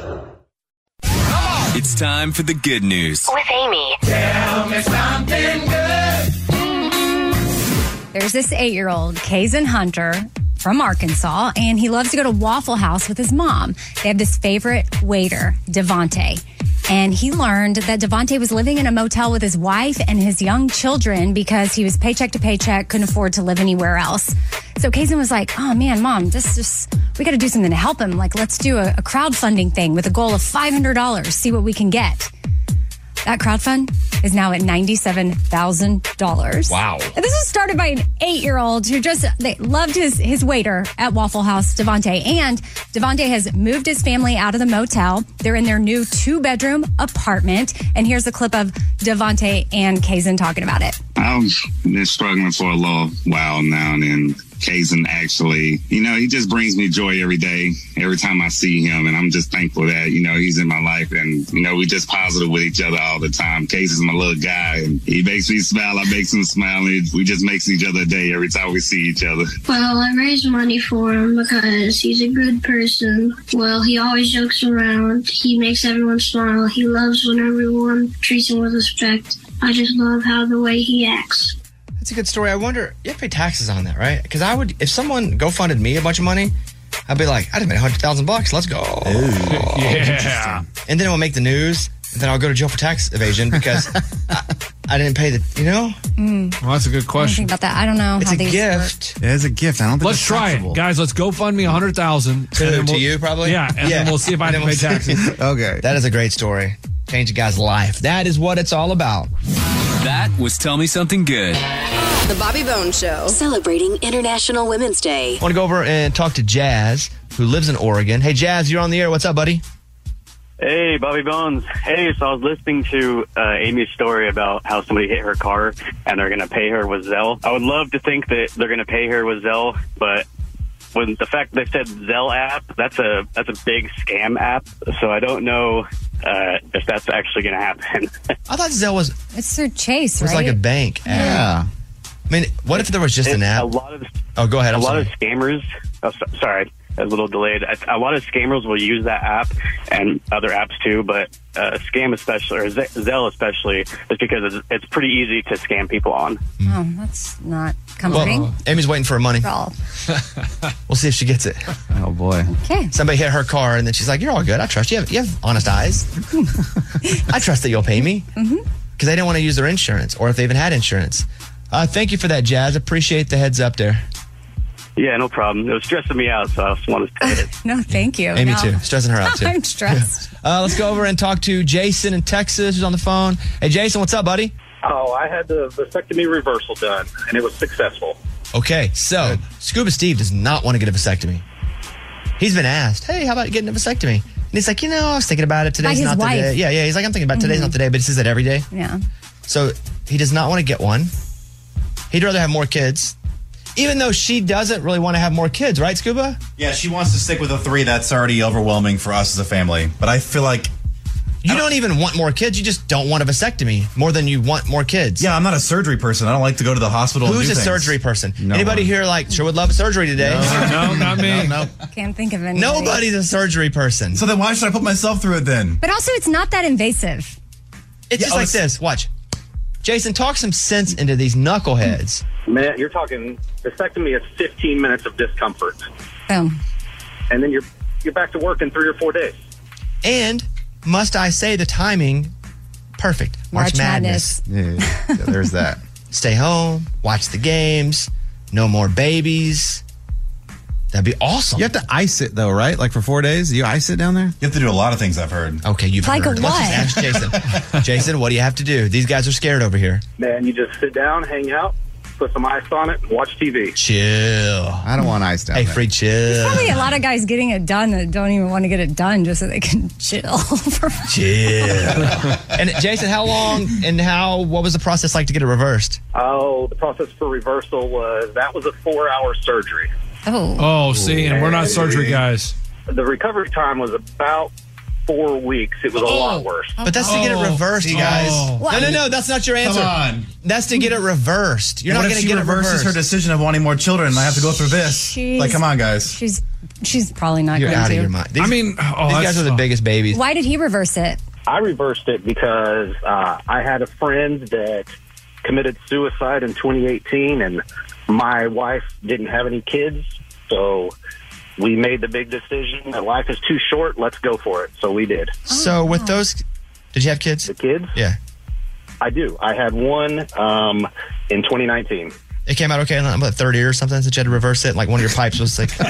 It's time for the good news. With Amy. Tell me something good. There's this eight-year-old, Kaysen Hunter, from Arkansas, and he loves to go to Waffle House with his mom. They have this favorite waiter, Devontae. And he learned that Devontae was living in a motel with his wife and his young children because he was paycheck to paycheck, couldn't afford to live anywhere else. So Kaysen was like, oh man, mom, this just, we got to do something to help him. Like, let's do a, a crowdfunding thing with a goal of five hundred dollars, see what we can get. That crowdfund is now at ninety-seven thousand dollars. Wow. And this was started by an eight-year-old who just they loved his, his waiter at Waffle House, Devontae. And Devontae has moved his family out of the motel. They're in their new two-bedroom apartment. And here's a clip of Devontae and Kaysen talking about it. I've been struggling for a little while now, and Kaysen actually, you know, he just brings me joy every day, every time I see him. And I'm just thankful that, you know, he's in my life. And, you know, we just positive with each other all the time. Kaysen's my little guy, and he makes me smile. I make him smile. And we just makes each other a day every time we see each other. Well, I raise money for him because he's a good person. Well, he always jokes around. He makes everyone smile. He loves when everyone treats him with respect. I just love how the way he acts. That's a good story. I wonder, you have to pay taxes on that, right? Because I would, if someone GoFunded me a bunch of money, I'd be like, I just made a hundred thousand bucks. Let's go. Yeah. And then it will make the news. And then I'll go to jail for tax evasion because I, I didn't pay the, you know? Mm. Well, that's a good I don't question. think about that. I don't know It's how a these gift. work. It is a gift. I don't think Let's that's try taxable. it. Guys, let's go fund me a hundred thousand. To, to you, probably? Yeah, and then we'll see if I And can then pay we'll taxes. see. Okay. That is a great story. Change a guy's life. That is what it's all about. That was Tell Me Something Good. The Bobby Bones Show. Celebrating International Women's Day. I want to go over and talk to Jazz, who lives in Oregon. Hey, Jazz, you're on the air. What's up, buddy? Hey, Bobby Bones. Hey, so I was listening to uh, Amy's story about how somebody hit her car and they're going to pay her with Zelle. I would love to think that they're going to pay her with Zelle, but when the fact they said Zelle app, that's a that's a big scam app. So I don't know uh, if that's actually going to happen. I thought Zelle was It's through Chase, it was right? like a bank app. Yeah. I mean, what if there was just It's an app? A lot of Oh, go ahead. a I'm lot sorry. of scammers. Oh, so, sorry, a little delayed. A, a lot of scammers will use that app and other apps too, but uh, scam especially, or Z- Zelle especially, is because it's, it's pretty easy to scam people on. Oh, that's not comforting. Well, Amy's waiting for her money. Well, We'll see if she gets it. Oh, boy. okay. Somebody hit her car, and then she's like, "You're all good. I trust you. You have, you have honest eyes. I trust that you'll pay me." Because they didn't want to use their insurance, or if they even had insurance. Uh, thank you for that, Jazz. Appreciate the heads up there. Yeah, no problem. It was stressing me out, so I just wanted to say it. No, thank you. Amy no. too. Stressing her out too. I'm stressed. Uh, let's go over and talk to Jason in Texas, who's on the phone. Hey, Jason, what's up, buddy? Oh, I had the vasectomy reversal done, and it was successful. Okay, so Scuba Steve does not want to get a vasectomy. He's been asked, "Hey, how about getting a vasectomy?" And he's like, "You know, I was thinking about it. Today's By his not the wife. day." Yeah, yeah. He's like, "I'm thinking about it. Today's Mhm. not the day," but he says that every day. Yeah. So he does not want to get one. He'd rather have more kids, even though she doesn't really want to have more kids, right, Scuba? Yeah, she wants to stick with a three. That's already overwhelming for us as a family. But I feel like You don't even want more kids. You just don't want a vasectomy more than you want more kids. Yeah, I'm not a surgery person. I don't like to go to the hospital. Who's and do a things. surgery person? No Anybody one. here like sure would love a surgery today? No, not me. No, no. Can't think of any. Nobody's a surgery person. So then why should I put myself through it then? But also, it's not that invasive. It's Yeah, just oh, like it's- this. Watch. Jason, talk some sense into these knuckleheads. Man, you're talking vasectomy is fifteen minutes of discomfort, Boom. and then you're you're back to work in three or four days. And must I say the timing, perfect. March, March Madness. Yeah, yeah, there's that. Stay home, watch the games, no more babies. That'd be awesome. You have to ice it, though, right? Like for four days? You ice it down there? You have to do a lot of things, I've heard. Okay, you've Like heard. what? Let's just ask Jason. Jason, what do you have to do? These guys are scared over here. Man, you just sit down, hang out, put some ice on it, and watch T V. Chill. I don't want ice down Hey, there. free chill. Probably a lot of guys getting it done that don't even want to get it done just so they can chill. for Chill. And Jason, how long and how, what was the process like to get it reversed? Oh, the process for reversal was that was a four-hour surgery. Oh. Oh, see, and we're not surgery guys. The recovery time was about four weeks. It was a lot worse. But that's to get it Oh. reversed, you guys. Oh. No, no, no, that's not your answer. Come on. That's to get it reversed. You're And not what if going to she get it reverses reversed. her decision of wanting more children and I have to go through this? She's- Like, come on, guys. She's she's probably not You're going out to. of your mind. These, I mean, oh, these that's guys are the tough. biggest babies. Why did he reverse it? I reversed it because uh, I had a friend that committed suicide in twenty eighteen, and my wife didn't have any kids, so we made the big decision that life is too short. Let's go for it. So we did. So with those, did you have kids? The kids? Yeah. I do. I had one um, in twenty nineteen. It came out okay in like third year or something since you had to reverse it. Like one of your pipes was like,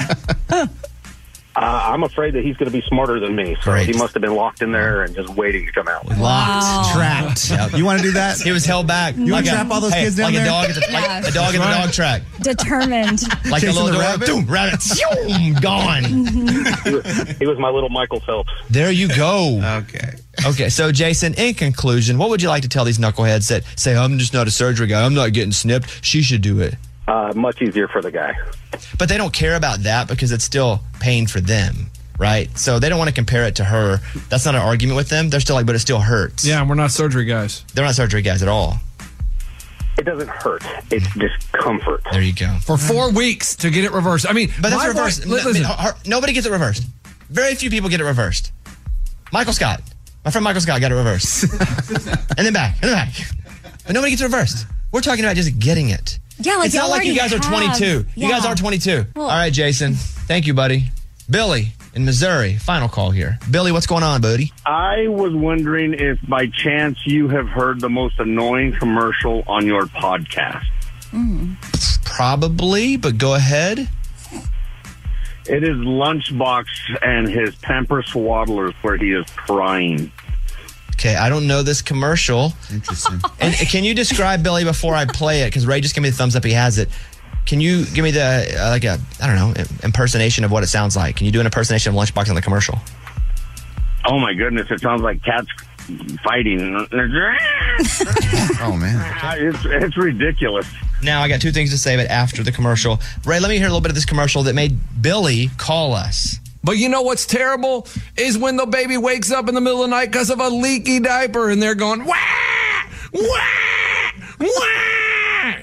Uh, I'm afraid that he's going to be smarter than me, so Great. he must have been locked in there and just waiting to come out. locked, Wow. trapped. Yep. You want to do that? He was held back. You wanna trap all those hey, kids down like there? A dog at the, Yeah. like a dog in the dog track. Determined. Like Chasing a little the door. rabbit? Boom, rabbit. Zoom, gone. he, was, he was my little Michael Phelps. There you go. Okay. Okay, so Jason, in conclusion, what would you like to tell these knuckleheads that say, I'm just not a surgery guy, I'm not getting snipped, she should do it? uh, much easier for the guy. But they don't care about that because it's still pain for them, right? So they don't want to compare it to her. That's not an argument with them. They're still like, but it still hurts. Yeah, we're not surgery guys. They're not surgery guys at all. It doesn't hurt. It's discomfort. There you go. For four weeks to get it reversed. I mean, But that's my reversed. wife- No, listen, I mean, her- nobody gets it reversed. Very few people get it reversed. Michael Scott. My friend Michael Scott got it reversed. and then back, and then back. But nobody gets it reversed. We're talking about just getting it. Yeah, like it's not y'all like you already guys are have- twenty-two. You guys yeah. are twenty-two. Well- All right, Jason. Thank you, buddy. Billy in Missouri. Final call here. Billy, what's going on, buddy? I was wondering if by chance you have heard the most annoying commercial on your podcast. Mm. Probably, but go ahead. It is Lunchbox and his Pampers Swaddlers where he is crying. Okay, I don't know this commercial. Interesting. And can you describe, Billy, before I play it? Because Ray just gave me the thumbs up. He has it. Can you give me the, uh, like a, I don't know, impersonation of what it sounds like? Can you do an impersonation of Lunchbox on the commercial? Oh my goodness, it sounds like cats fighting. Oh, man. It's, it's ridiculous. Now, I got two things to say, but after the commercial. Ray, let me hear a little bit of this commercial that made Billy call us. But you know what's terrible is when the baby wakes up in the middle of the night because of a leaky diaper and they're going, wah, wah, wah.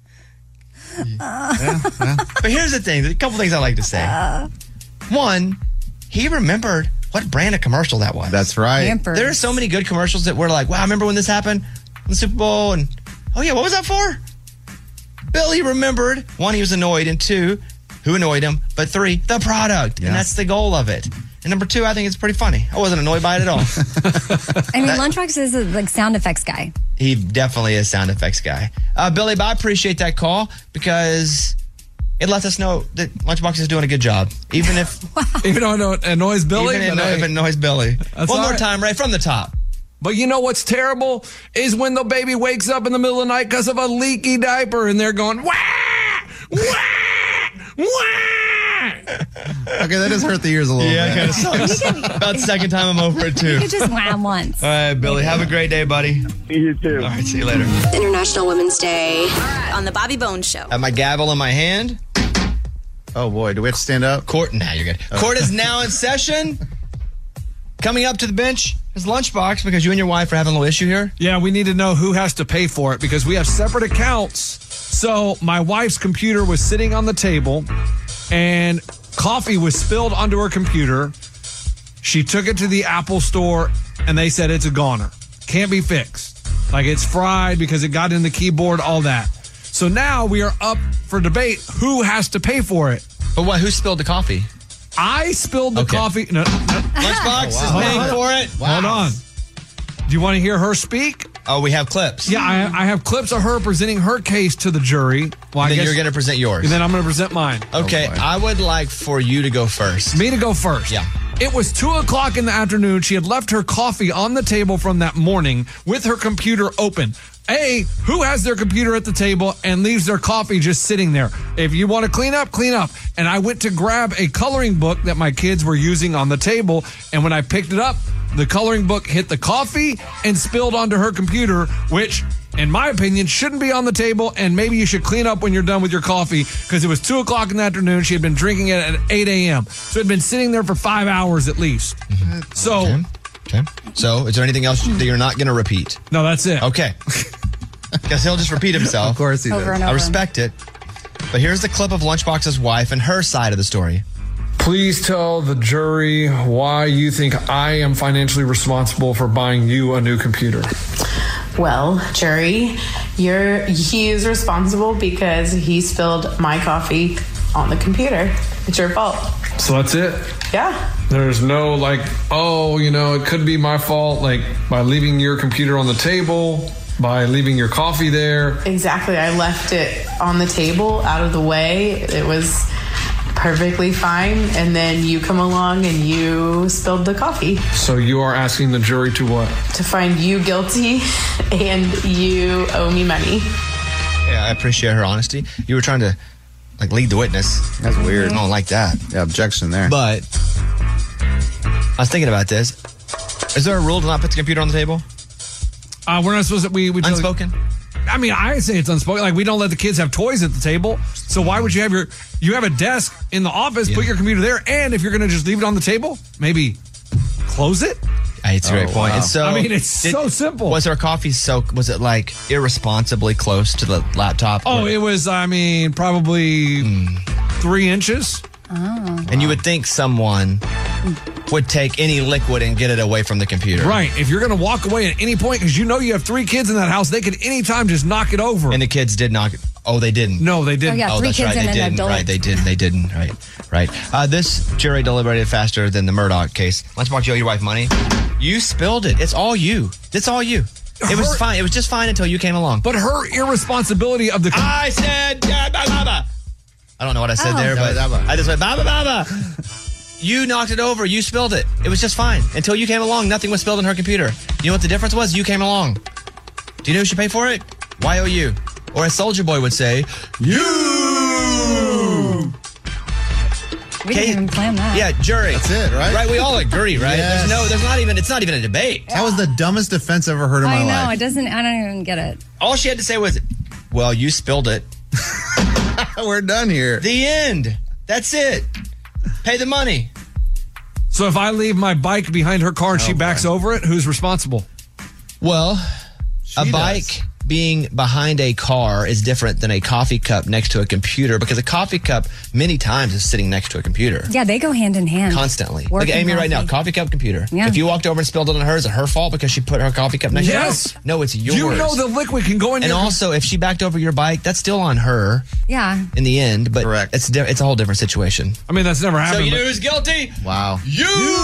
Yeah, yeah. But here's the thing. There's a couple things I like to say. Uh. One, he remembered what brand of commercial that was. That's right. Pampers. There are so many good commercials that we're like, wow, I remember when this happened in the Super Bowl. And, oh, yeah, what was that for? Billy remembered. One, he was annoyed. And two, who annoyed him? But three, the product. Yeah. And that's the goal of it. And number two, I think it's pretty funny. I wasn't annoyed by it at all. I mean, Lunchbox is a like sound effects guy. He definitely is a sound effects guy. Uh, Billy, but I appreciate that call because it lets us know that Lunchbox is doing a good job. Even if Even though it annoys Billy. even but if it hey, annoys Billy. That's One all more right. time, right from the top. But you know what's terrible is when the baby wakes up in the middle of the night because of a leaky diaper and they're going, wah, wah, wah. Okay, that does hurt the ears a little Yeah, bit. it kind of sucks. About the second time I'm over it, too. You could just wow once. All right, Billy, have a great day, buddy. You too. All right, see you later. International Women's Day on the Bobby Bones Show. Have my gavel in my hand. Oh, boy. Do we have to stand up? Court, now you're good. Court is now in session. Coming up to the bench is Lunchbox because you and your wife are having a little issue here. Yeah, we need to know who has to pay for it because we have separate accounts. So my wife's computer was sitting on the table and coffee was spilled onto her computer. She took it to the Apple store and they said it's a goner. Can't be fixed. Like it's fried because it got in the keyboard, all that. So now we are up for debate who has to pay for it. But what? Who spilled the coffee? I spilled the Okay. coffee. No, no. Lunchbox is paying for it. Hold on. Do you want to hear her speak? Oh, we have clips. Yeah, I, I have clips of her presenting her case to the jury. Well, I then guess, you're going to present yours. and then I'm going to present mine. Okay, I would like for you to go first. Me to go first. Yeah. It was two o'clock in the afternoon. She had left her coffee on the table from that morning with her computer open. A, who has their computer at the table and leaves their coffee just sitting there? If you want to clean up, clean up. And I went to grab a coloring book that my kids were using on the table. And when I picked it up, the coloring book hit the coffee and spilled onto her computer, which, in my opinion, shouldn't be on the table. And maybe you should clean up when you're done with your coffee because it was two o'clock in the afternoon. She had been drinking it at eight a.m. So it had been sitting there for five hours at least. Mm-hmm. So, okay. okay. So, is there anything else that you're not going to repeat? No, that's it. Okay. Guess he'll just repeat himself. Of course he Over does. and I over. respect it. But here's the clip of Lunchbox's wife and her side of the story. Please tell the jury why you think I am financially responsible for buying you a new computer. Well, jury, you're he is responsible because he spilled my coffee on the computer. It's your fault. So that's it? Yeah. There's no like, oh, you know, it could be my fault, like by leaving your computer on the table, by leaving your coffee there. Exactly. I left it on the table, out of the way. It was perfectly fine. And then you come along and you spilled the coffee. So you are asking the jury to what? To find you guilty and you owe me money. Yeah, I appreciate her honesty. You were trying to like lead the witness. That's weird. I don't like that. Yeah, objection there. But I was thinking about this. Is there a rule to not put the computer on the table? Uh, we're not supposed to, we, we Unspoken? I mean, I say it's unspoken. Like, we don't let the kids have toys at the table. So why would you have your, you have a desk in the office, yeah. put your computer there, and if you're going to just leave it on the table, maybe close it? It's a great oh, point. Wow. And so, I mean, it's did, so simple. Was our coffee so, was it like irresponsibly close to the laptop? Oh, it was, I mean, probably mm. three inches. Oh. And you would think someone would take any liquid and get it away from the computer. Right. If you're going to walk away at any point, because you know you have three kids in that house, they could anytime just knock it over. And the kids did knock it. Oh, they didn't. No, they didn't. Oh, yeah, oh three that's kids right. and They an didn't. adult. Right, they didn't. They didn't. Right, right. Uh, this jury deliberated faster than the Murdoch case. Lunchbox, you owe your wife money. You spilled it. It's all you. It's all you. It was Her- fine. It was just fine until you came along. But her irresponsibility of the... Com- I said... Uh, bah, bah, bah. I don't know what I said Oh. there, but I just went... Bah, bah, bah, bah. You knocked it over. You spilled it. It was just fine. Until you came along, nothing was spilled on her computer. You know what the difference was? You came along. Do you know who should pay for it? Y O U. Or as Soldier Boy would say, you! We didn't even plan that. Yeah, jury. That's it, right? Right, we all agree, right? Yes. There's no, there's not even, it's not even a debate. That was the dumbest defense I've ever heard in I my know. life. It doesn't, I don't even get it. All she had to say was, well, you spilled it. We're done here. The end. That's it. Pay the money. So if I leave my bike behind her car and Oh, she backs boy. over it, who's responsible? Well, She a does. bike being behind a car is different than a coffee cup next to a computer, because a coffee cup many times is sitting next to a computer. Yeah, they go hand in hand. Constantly. Look Working at Amy right now. coffee. Coffee cup, computer. Yeah. If you walked over and spilled it on her, is it her fault because she put her coffee cup next Yes. to her? No, it's yours. You know the liquid can go in And your... also, if she backed over your bike, that's still on her Yeah. in the end, but Correct. it's di- it's a whole different situation. I mean, that's never So happened. you know but- who's guilty? Wow. You!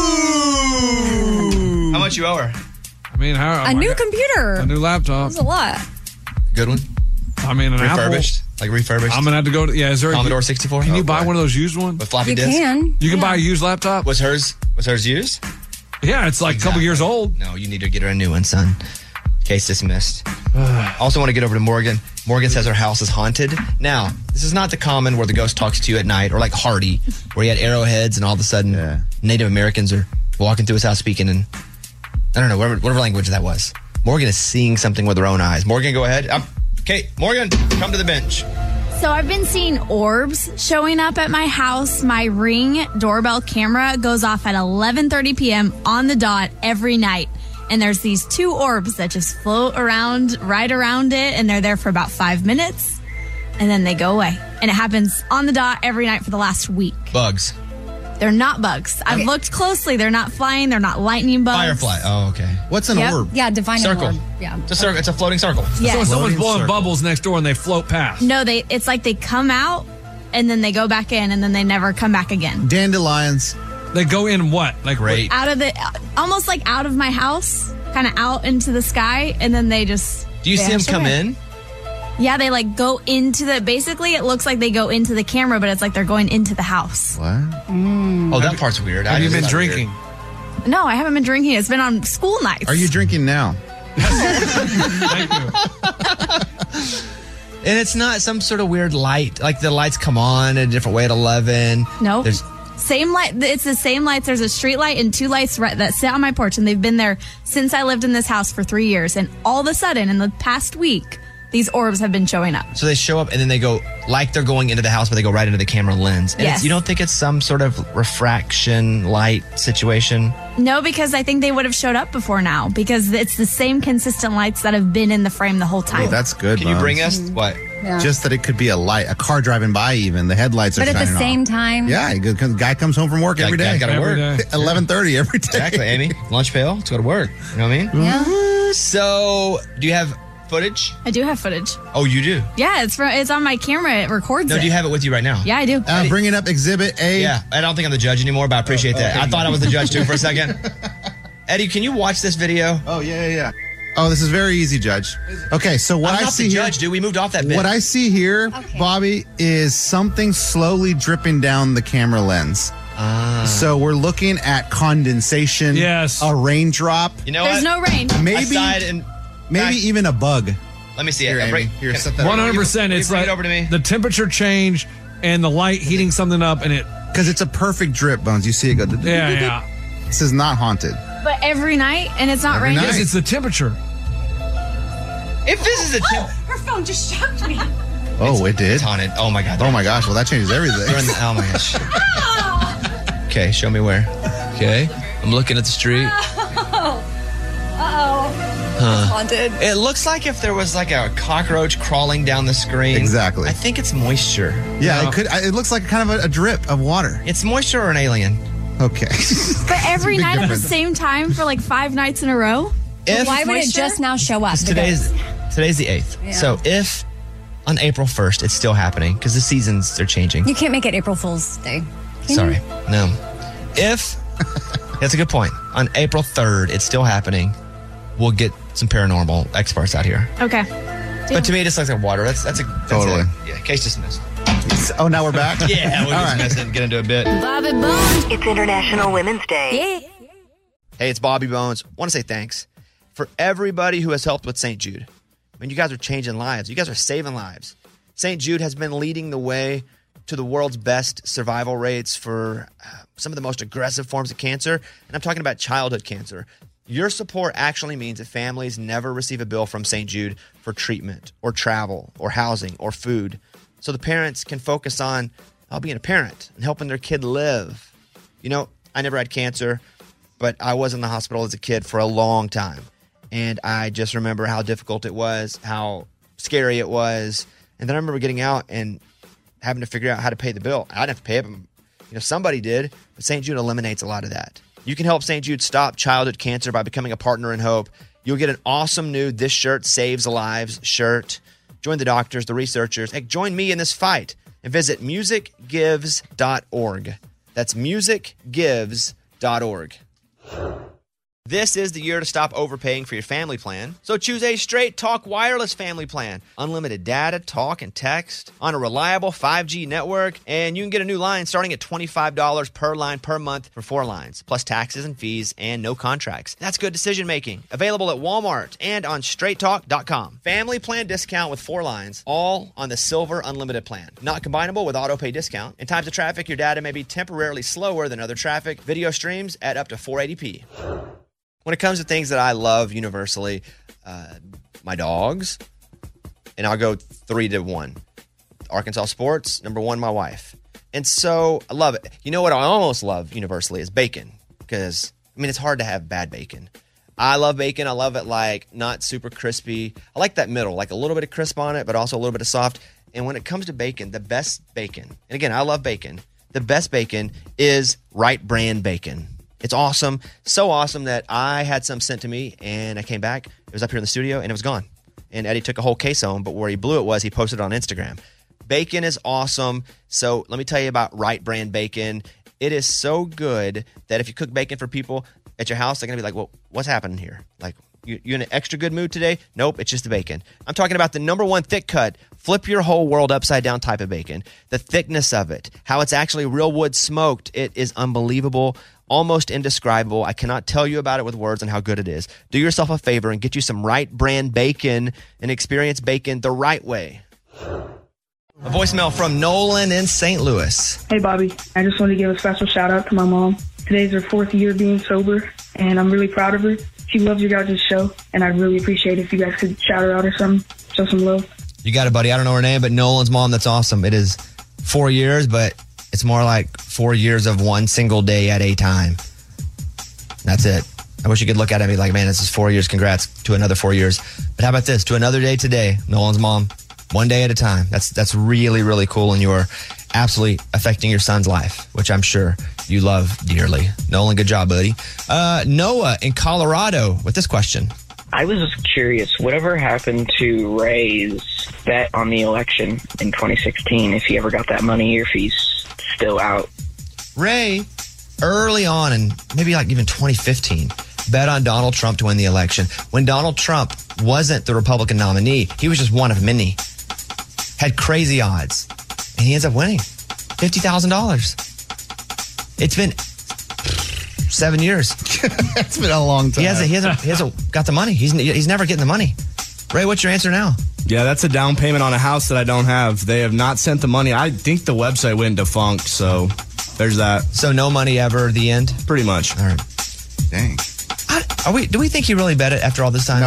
How much you owe her? I mean, how... A oh my new God. computer. A new laptop. That's a lot. Good one? I mean, an Refurbished? Like refurbished? Apple. I'm going to have to go to... Yeah, is there... a- Commodore sixty-four? Can you Oh, buy boy. one of those used ones? With floppy You disk? can. You can Yeah. buy a used laptop? Was hers was hers used? Yeah, it's like a couple Exactly. years old. No, you need to get her a new one, son. Case dismissed. Also want to get over to Morgan. Morgan says her house is haunted. Now, this is not the common where the ghost talks to you at night, or like Hardy, where he had arrowheads and all of a sudden Yeah. Native Americans are walking through his house speaking in, I don't know, whatever, whatever language that was. Morgan is seeing something with her own eyes. Morgan, go ahead. Um, okay, Morgan, come to the bench. So I've been seeing orbs showing up at my house. My Ring doorbell camera goes off at eleven thirty p.m. on the dot every night. And there's these two orbs that just float around, right around it, and they're there for about five minutes, and then they go away. And it happens on the dot every night for the last week. Bugs. They're not bugs. I've Okay. looked closely. They're not flying. They're not lightning bugs. Firefly. Oh, okay. What's an Yep. orb? Yeah, divine Circle. orb. Yeah. It's a, cir- it's a floating circle. Yes. So when someone's Floating blowing circle. bubbles next door and they float past. No, they. It's like they come out, and then they go back in, and then they never come back again. Dandelions. They go in what? Like Great. Out of the, almost like out of my house, kind of out into the sky, and then they just. Do you see them vanish come away. in? Yeah, they like go into the. Basically, it looks like they go into the camera, but it's like they're going into the house. What? Oh, that part's weird. Have I you just been thought drinking? weird. No, I haven't been drinking. It's been on school nights. Are you drinking now? Thank you. And it's not some sort of weird light. Like the lights come on in a different way at eleven. No. There's Same light. It's the same lights. There's a street light and two lights right, that sit on my porch, and they've been there since I lived in this house for three years. And all of a sudden, in the past week, these orbs have been showing up. So they show up and then they go like they're going into the house, but they go right into the camera lens. And Yes. it's, you don't think it's some sort of refraction light situation? No, because I think they would have showed up before now, because it's the same consistent lights that have been in the frame the whole time. Oh, that's good. Can you Bones. bring us what? Yeah. Just that it could be a light, a car driving by. Even the headlights are But at the shining same off. time. Yeah, a good- guy comes home from work Guy- every guy day. gotta Every work. day. eleven thirty every day. Exactly, Amy. Lunch pail. Let's go to work. You know what I mean? Yeah. So, do you have footage? I do have footage. Oh, you do? Yeah, it's from, it's on my camera. It records No, it. do you have it with you right now? Yeah, I do. Uh, bringing up Exhibit A. Yeah, I don't think I'm the judge anymore, but I appreciate that. I thought I was the judge too for a second. Eddie, can you watch this video? Oh yeah, yeah, yeah. Oh, this is very easy, Judge. Okay, so what I'm I not see the here, judge, dude. We moved off that bit. what I see here, Bobby, is something slowly dripping down the camera lens. Ah. So we're looking at condensation. Yes. A raindrop. You know There's what? no rain. Maybe, Aside and maybe back- even a bug. Let me see Here, it. Amy. Bring- Here, can- set that one hundred percent. Will you It's bring like it over to me? the temperature change and the light heating something up, and it. Because it's a perfect drip, Bones. You see it go. Yeah, yeah. This is not haunted. But every night, and it's not Every raining. night. Yes, it's the temperature. If this is a temp- Her microphone just shocked me. Oh, it did? It's haunted. Oh, my God. Oh, my gosh. Well, that changes everything. You're in the, oh, my gosh. Okay, show me where. Okay. I'm looking at the street. Oh. Uh-oh. Huh. It's haunted. It looks like if there was like a cockroach crawling down the screen. Exactly. I think it's moisture. Yeah, No. it could. It looks like kind of a, a drip of water. It's moisture or an alien. Okay. But every big night at the difference. same time for like five nights in a row? If Why would it just now show up? today's today's the eighth. Yeah. So if on April first it's still happening because the seasons are changing. You can't make it April Fool's Day. Can Sorry, you? no. If that's a good point. On April third, it's still happening. We'll get some paranormal experts out here. Okay. But to me, it just looks like water. That's that's a that's Totally. A, yeah. Case dismissed. Oh, now we're back? Yeah, we'll All dismiss right. it and get into a bit. Bobby Bones. It's International Women's Day. Yeah. Hey, it's Bobby Bones. Want to say thanks for everybody who has helped with Saint Jude. I mean, you guys are changing lives. You guys are saving lives. Saint Jude has been leading the way to the world's best survival rates for uh, some of the most aggressive forms of cancer. And I'm talking about childhood cancer. Your support actually means that families never receive a bill from Saint Jude for treatment or travel or housing or food. So the parents can focus on uh, being a parent and helping their kid live. You know, I never had cancer, but I was in the hospital as a kid for a long time. And I just remember how difficult it was, how scary it was. And then I remember getting out and having to figure out how to pay the bill. I didn't have to pay it, but you know, somebody did. But Saint Jude eliminates a lot of that. You can help Saint Jude stop childhood cancer by becoming a partner in hope. You'll get an awesome new This Shirt Saves Lives shirt. Join the doctors, the researchers. Hey, join me in this fight and visit music gives dot org. That's music gives dot org. This is the year to stop overpaying for your family plan. So choose a Straight Talk wireless family plan. Unlimited data, talk, and text on a reliable five G network. And you can get a new line starting at twenty-five dollars per line per month for four lines, plus taxes and fees and no contracts. That's good decision making. Available at Walmart and on straight talk dot com. Family plan discount with four lines, all on the Silver Unlimited plan. Not combinable with auto pay discount. In times of traffic, your data may be temporarily slower than other traffic. Video streams at up to four eighty p. When it comes to things that I love universally, uh, my dogs, and I'll go three to one. Arkansas sports, number one, my wife. And so I love it. You know what I almost love universally is bacon, because, I mean, it's hard to have bad bacon. I love bacon. I love it like not super crispy. I like that middle, like a little bit of crisp on it, but also a little bit of soft. And when it comes to bacon, the best bacon, and again, I love bacon, the best bacon is Right Brand bacon. It's awesome. So awesome that I had some sent to me and I came back. It was up here in the studio and it was gone. And Eddie took a whole case home, but where he blew it was he posted it on Instagram. Bacon is awesome. So let me tell you about Right Brand bacon. It is so good that if you cook bacon for people at your house, they're going to be like, well, what's happening here? Like, you, you in an extra good mood today? Nope, it's just the bacon. I'm talking about the number one thick cut, flip your whole world upside down type of bacon. The thickness of it, how it's actually real wood smoked. It is unbelievable. Almost indescribable. I cannot tell you about it with words and how good it is. Do yourself a favor and get you some Right Brand bacon and experience bacon the right way. A voicemail from Nolan in Saint Louis. Hey, Bobby. I just want to give a special shout out to my mom. Today's her fourth year being sober, and I'm really proud of her. She loves your guys' show, and I'd really appreciate it if you guys could shout her out or something. Show some love. You got it, buddy. I don't know her name, but Nolan's mom, that's awesome. It is four years, but it's more like four years of one single day at a time. That's it. I wish you could look at it and be like, man, this is four years. Congrats to another four years. But how about this? To another day today, Nolan's mom, one day at a time. That's that's really, really cool. And you are absolutely affecting your son's life, which I'm sure you love dearly. Nolan, good job, buddy. Uh, Noah in Colorado with this question. I was just curious, whatever happened to Ray's bet on the election in twenty sixteen, if he ever got that money or if he's still out? Ray, early on in maybe like even twenty fifteen, bet on Donald Trump to win the election. When Donald Trump wasn't the Republican nominee, he was just one of many. Had crazy odds. And he ends up winning fifty thousand dollars. It's been seven years. It's been a long time. He hasn't, he hasn't, he hasn't got the money. He's, he's never getting the money. Ray, what's your answer now? Yeah, that's a down payment on a house that I don't have. They have not sent the money. I think the website went defunct, so there's that. So no money ever, the end? Pretty much. All right. Dang. I, are we? Do we think he really bet it after all this time? No.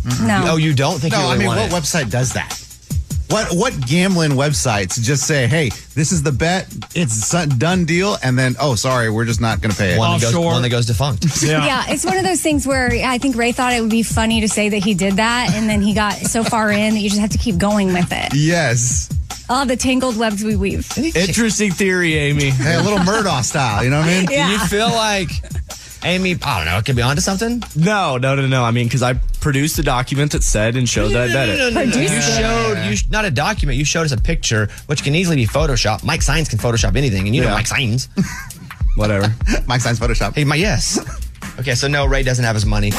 No. Oh, you don't think No, you really I mean, want what it? website does that? What what gambling websites just say, hey, this is the bet, it's a done deal, and then, oh, sorry, we're just not going to pay it. One that, goes, one that goes defunct. Yeah. It's one of those things where I think Ray thought it would be funny to say that he did that, and then he got so far in that you just have to keep going with it. Yes. Oh, the tangled webs we weave. Interesting theory, Amy. Hey, a little Murdoch style, you know what I mean? Yeah. Do you feel like Amy, I don't know, could be onto something? No, no, no, no. I mean, because I produced a document that said and showed that I bet it. No, no, no, no. You showed, you, not a document, you showed us a picture, which can easily be Photoshop. Mike Sines can Photoshop anything, and you know Yeah. Mike Sines. Whatever. Mike Sines Photoshop. Hey, my, yes. Okay, so no, Ray doesn't have his money.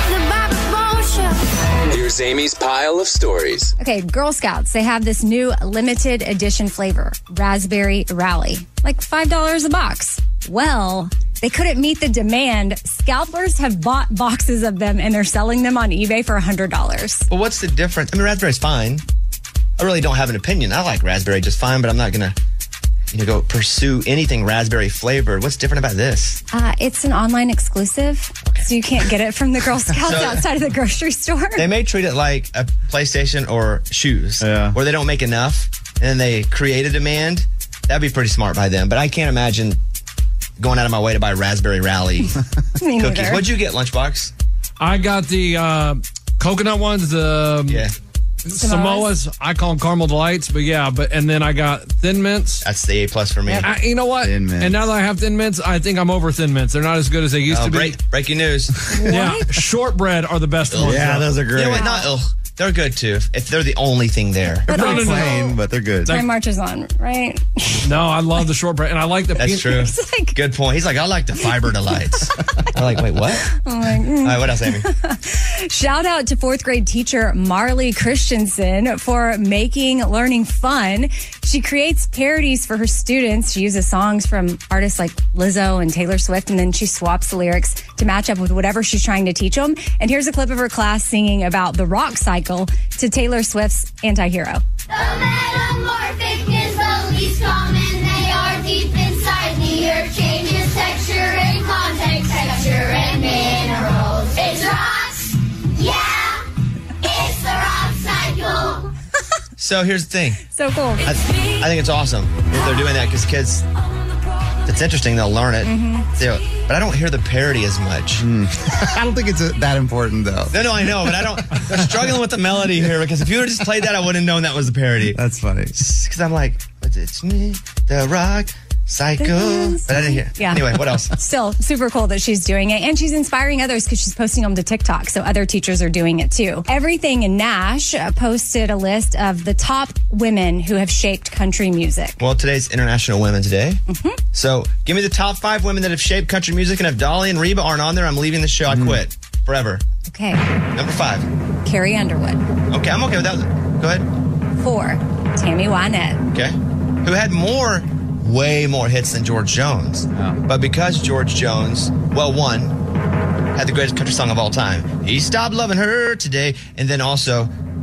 Here's Amy's pile of stories. Okay, Girl Scouts, they have this new limited edition flavor, Raspberry Rally. Like five dollars a box. Well, they couldn't meet the demand. Scalpers have bought boxes of them and they're selling them on eBay for one hundred dollars. Well, what's the difference? I mean, raspberry's fine. I really don't have an opinion. I like raspberry just fine, but I'm not going to, you know, go pursue anything raspberry flavored. What's different about this? Uh, it's an online exclusive, so you can't get it from the Girl Scouts So- outside of the grocery store. They may treat it like a PlayStation or shoes, Yeah. where they don't make enough and they create a demand. That'd be pretty smart by them. But I can't imagine going out of my way to buy Raspberry Rally Me cookies. neither. What'd you get, Lunchbox? I got the uh, coconut ones, the Yeah. Samoas. I call them caramel delights, but yeah, but and then I got Thin Mints. That's the A plus for me. And I, you know what? Thin Mints. And now that I have Thin Mints, I think I'm over Thin Mints. They're not as good as they used Oh, to be. break, breaking news. Yeah, shortbread are the best ones. Yeah, though. those are great. You know what? Not, ugh, they're good too. If, if they're the only thing there. But No, no, also, no. Plain, but they're good. time marches on, right? No, I love the shortbread, and I like the. That's true. It's like- Good point. He's like, I like the fiber delights. I'm like, wait, what? I'm like, mm. All right, what else, Amy? Shout out to fourth grade teacher Marley Christensen for making learning fun. She creates parodies for her students. She uses songs from artists like Lizzo and Taylor Swift, and then she swaps the lyrics to match up with whatever she's trying to teach them. And here's a clip of her class singing about the rock cycle to Taylor Swift's Anti-Hero. The metamorphic is the least common. They are deep inside the earth. Changes texture and context, texture and minerals. It's rocks. Yeah, it's the rock cycle. So here's the thing. So cool. I, I think it's awesome if they're doing that because kids, it's interesting. They'll learn it. Mm-hmm. So- but I don't hear the parody as much. I don't think it's uh that important, though. No, no, I know, but I don't. They're struggling with the melody here because if you would have just played that, I wouldn't have known that was the parody. That's funny. Because I'm like, but it's me, the rock cycle. But I didn't hear. Yeah. Anyway, what else? Still super cool that she's doing it, and she's inspiring others because she's posting them to TikTok, so other teachers are doing it too. Everything in Nash uh, posted a list of the top women who have shaped country music. Well, today's International Women's Day. Mm-hmm. So give me the top five women that have shaped country music, and if Dolly and Reba aren't on there, I'm leaving the show. I quit forever. Okay, Number five. Carrie Underwood. Okay, I'm okay with that. Go ahead. Four, Tammy Wynette. Okay. Who had more, way more hits than George Jones. But because George Jones, well, one, had the greatest country song of all time. He stopped loving her today. And then also,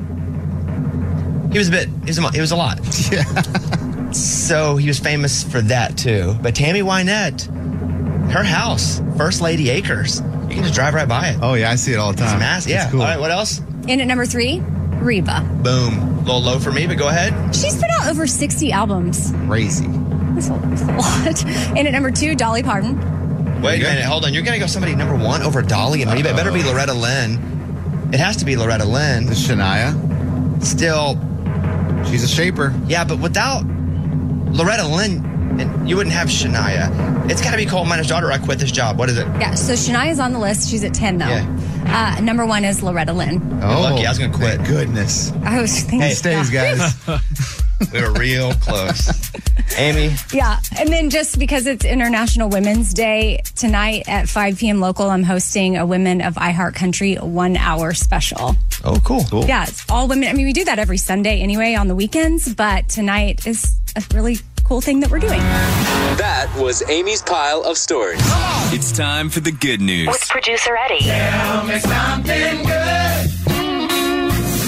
he was a bit, he was a, he was a lot. Yeah. So he was famous for that too. But Tammy Wynette, her house, First Lady Acres. You can just drive right by it. Oh, yeah, I see it all the time. It's massive. Yeah. It's cool. All right, what else? In at number three, Reba. Boom. A little low for me, but go ahead. She's put out over sixty albums. Crazy. That's a, that's a lot. In at number two, Dolly Parton. Wait a minute, hold on. You're going to go somebody number one over Dolly and Reba. It better be Loretta Lynn. It has to be Loretta Lynn. The Shania. Still. She's a shaper. Yeah, but without Loretta Lynn, and you wouldn't have Shania. It's got to be Coal Miner's Daughter or I Quit This Job. What is it? Yeah, so Shania's on the list. She's at ten, though. Yeah. Uh, number one is Loretta Lynn. Oh, lucky. I was going to quit. thank goodness. I was thinking. Hey, stays, guys. We were real close. Amy? Yeah, and then just because it's International Women's Day, tonight at five p.m. local, I'm hosting a Women of iHeart Country one-hour special. Oh, cool. cool. Yeah, it's all women. I mean, we do that every Sunday anyway on the weekends, but tonight is a really cool thing that we're doing. That was Amy's pile of stories. It's time for the good news. With producer Eddie. Tell me something good.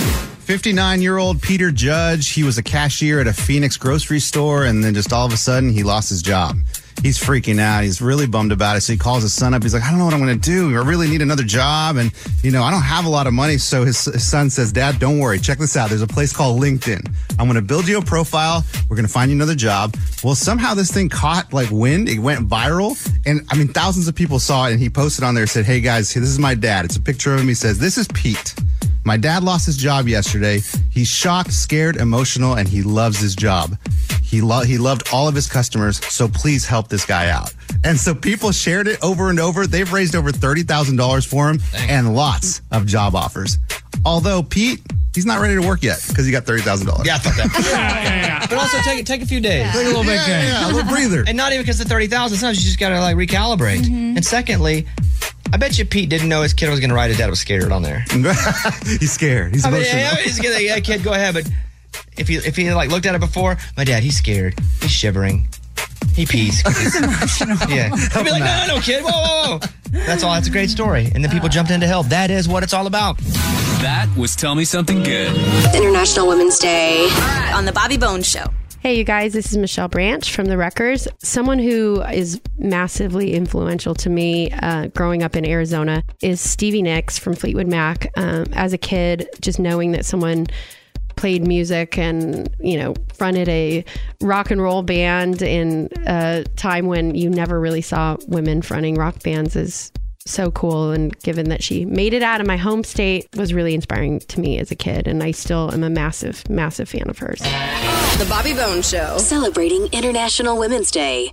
fifty-nine-year-old Peter Judge, he was a cashier at a Phoenix grocery store, and then just all of a sudden, he lost his job. He's freaking out. He's really bummed about it. So he calls his son up. He's like, I don't know what I'm going to do. I really need another job. And, you know, I don't have a lot of money. So his, his son says, Dad, don't worry. Check this out. There's a place called LinkedIn. I'm going to build you a profile. We're going to find you another job. Well, somehow this thing caught like wind. It went viral. And I mean, thousands of people saw it. And he posted on there, said, hey, guys, this is my dad. It's a picture of him. He says, this is Pete. My dad lost his job yesterday. He's shocked, scared, emotional, and he loves his job. He, lo- he loved all of his customers, so please help this guy out. And so people shared it over and over. They've raised over thirty thousand dollars for him and lots of job offers. Although Pete, he's not ready to work yet because he got thirty thousand dollars. Yeah, I thought that. yeah, yeah, yeah. But also take take a few days. Take a little Yeah, vacation. yeah, a little breather. And not even because of the thirty thousand. Sometimes you just got to like recalibrate. And secondly, I bet you Pete didn't know his kid was going to write his dad was scared on there. He's scared. He's I mean, emotional. yeah, he's gonna, yeah, kid, go ahead. But if he if he like looked at it before, my dad, he's scared. He's shivering. He pees. He's emotional. Yeah. He'd be like, no, no, no, kid. Whoa, whoa, whoa. That's all. That's a great story. And then people jumped in to help. That is what it's all about. That was Tell Me Something Good. International Women's Day. On the Bobby Bones Show. Hey, you guys, this is Michelle Branch from The Wreckers. Someone who is massively influential to me uh, growing up in Arizona is Stevie Nicks from Fleetwood Mac. Um, as a kid, just knowing that someone played music and, you know, fronted a rock and roll band in a time when you never really saw women fronting rock bands is so cool. And given that she made it out of my home state, was really inspiring to me as a kid. And I still am a massive, massive fan of hers. The Bobby Bones Show. Celebrating International Women's Day.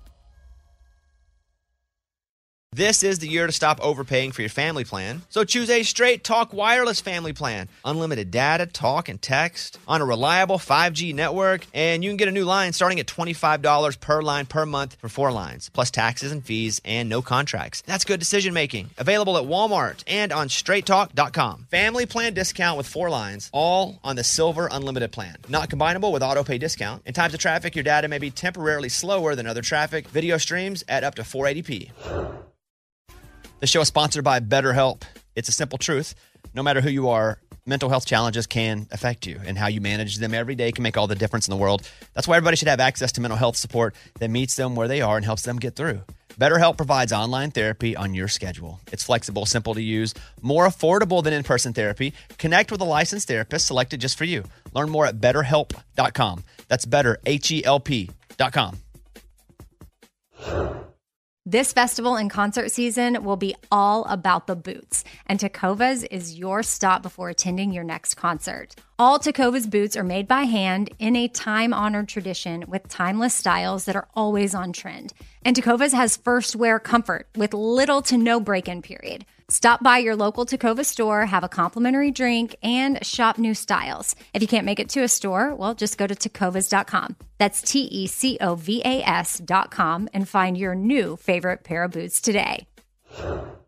This is the year to stop overpaying for your family plan. So choose a Straight Talk wireless family plan. Unlimited data, talk, and text on a reliable five G network. And you can get a new line starting at twenty-five dollars per line per month for four lines, plus taxes and fees and no contracts. That's good decision making. Available at Walmart and on straight talk dot com. Family plan discount with four lines, all on the Silver Unlimited plan. Not combinable with auto pay discount. In times of traffic, your data may be temporarily slower than other traffic. Video streams at up to four eighty p. The show is sponsored by BetterHelp. It's a simple truth. No matter who you are, mental health challenges can affect you, and how you manage them every day can make all the difference in the world. That's why everybody should have access to mental health support that meets them where they are and helps them get through. BetterHelp provides online therapy on your schedule. It's flexible, simple to use, more affordable than in-person therapy. Connect with a licensed therapist selected just for you. Learn more at better help dot com. That's better, H E L P dot com. This festival and concert season will be all about the boots, and Tecovas is your stop before attending your next concert. All Tecovas boots are made by hand in a time-honored tradition with timeless styles that are always on trend. And Tecovas has first wear comfort with little to no break-in period. Stop by your local Tecovas store, have a complimentary drink, and shop new styles. If you can't make it to a store, well, just go to tecovas dot com. That's T E C O V A S dot com and find your new favorite pair of boots today.